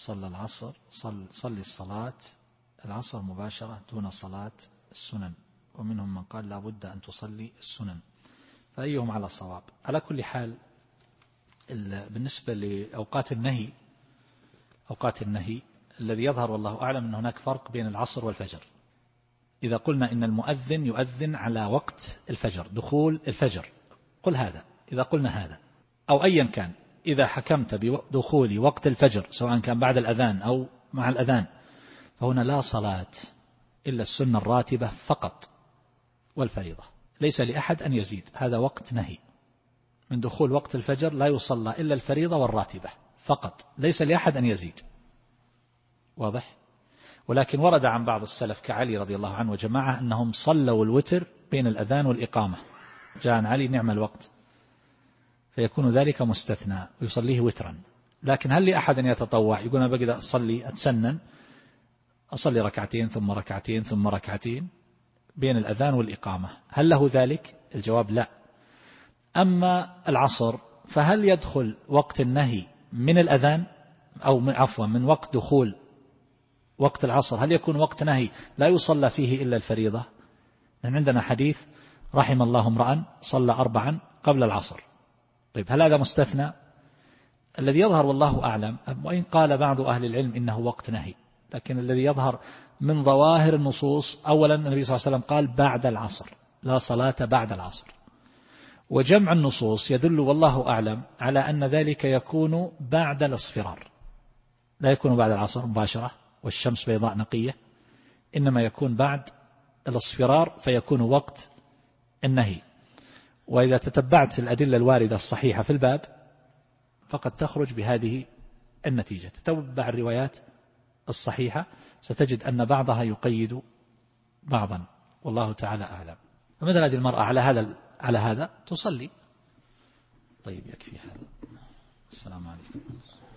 صلي الصلاة العصر مباشرة دون صلاة السنن، ومنهم من قال لا بد أن تصلي السنن، فأيهم على الصواب؟ على كل حال بالنسبة لأوقات النهي الذي يظهر والله أعلم أن هناك فرق بين العصر والفجر. إذا قلنا إن المؤذن يؤذن على وقت الفجر دخول الفجر قل هذا، إذا قلنا هذا أو أيا كان، إذا حكمت بدخول وقت الفجر سواء كان بعد الأذان أو مع الأذان فهنا لا صلاة إلا السنة الراتبة فقط والفريضة، ليس لأحد أن يزيد. هذا وقت نهي، من دخول وقت الفجر لا يصلى إلا الفريضة والراتبة فقط، ليس لأحد أن يزيد. واضح؟ ولكن ورد عن بعض السلف كعلي رضي الله عنه وجماعة أنهم صلوا الوتر بين الأذان والإقامة، جاء عن علي نعم الوقت، فيكون ذلك مستثنى ويصليه وترا. لكن هل لأحد أن يتطوع يقول أنا بقدر أصلي أتسنن أصلي ركعتين ثم ركعتين ثم ركعتين بين الأذان والإقامة، هل له ذلك؟ الجواب لا. أما العصر فهل يدخل وقت النهي من الأذان أو من وقت دخول وقت العصر؟ هل يكون وقت نهي لا يصلى فيه إلا الفريضة؟ لأن عندنا حديث رحم الله امرأ صلى 4 قبل العصر. طيب هل هذا مستثنى؟ الذي يظهر والله أعلم، وإن قال بعض أهل العلم إنه وقت نهي، لكن الذي يظهر من ظواهر النصوص أولا النبي صلى الله عليه وسلم قال بعد العصر لا صلاة بعد العصر، وجمع النصوص يدل والله أعلم على أن ذلك يكون بعد الاصفرار، لا يكون بعد العصر مباشرة والشمس بيضاء نقية، إنما يكون بعد الاصفرار فيكون وقت النهي. وإذا تتبعت الأدلة الواردة الصحيحة في الباب فقد تخرج بهذه النتيجة. تتبع الروايات الصحيحة ستجد أن بعضها يقيد بعضا والله تعالى أعلم. فمثل هذه المرأة على هذا تصلي. طيب يكفي هذا. السلام عليكم.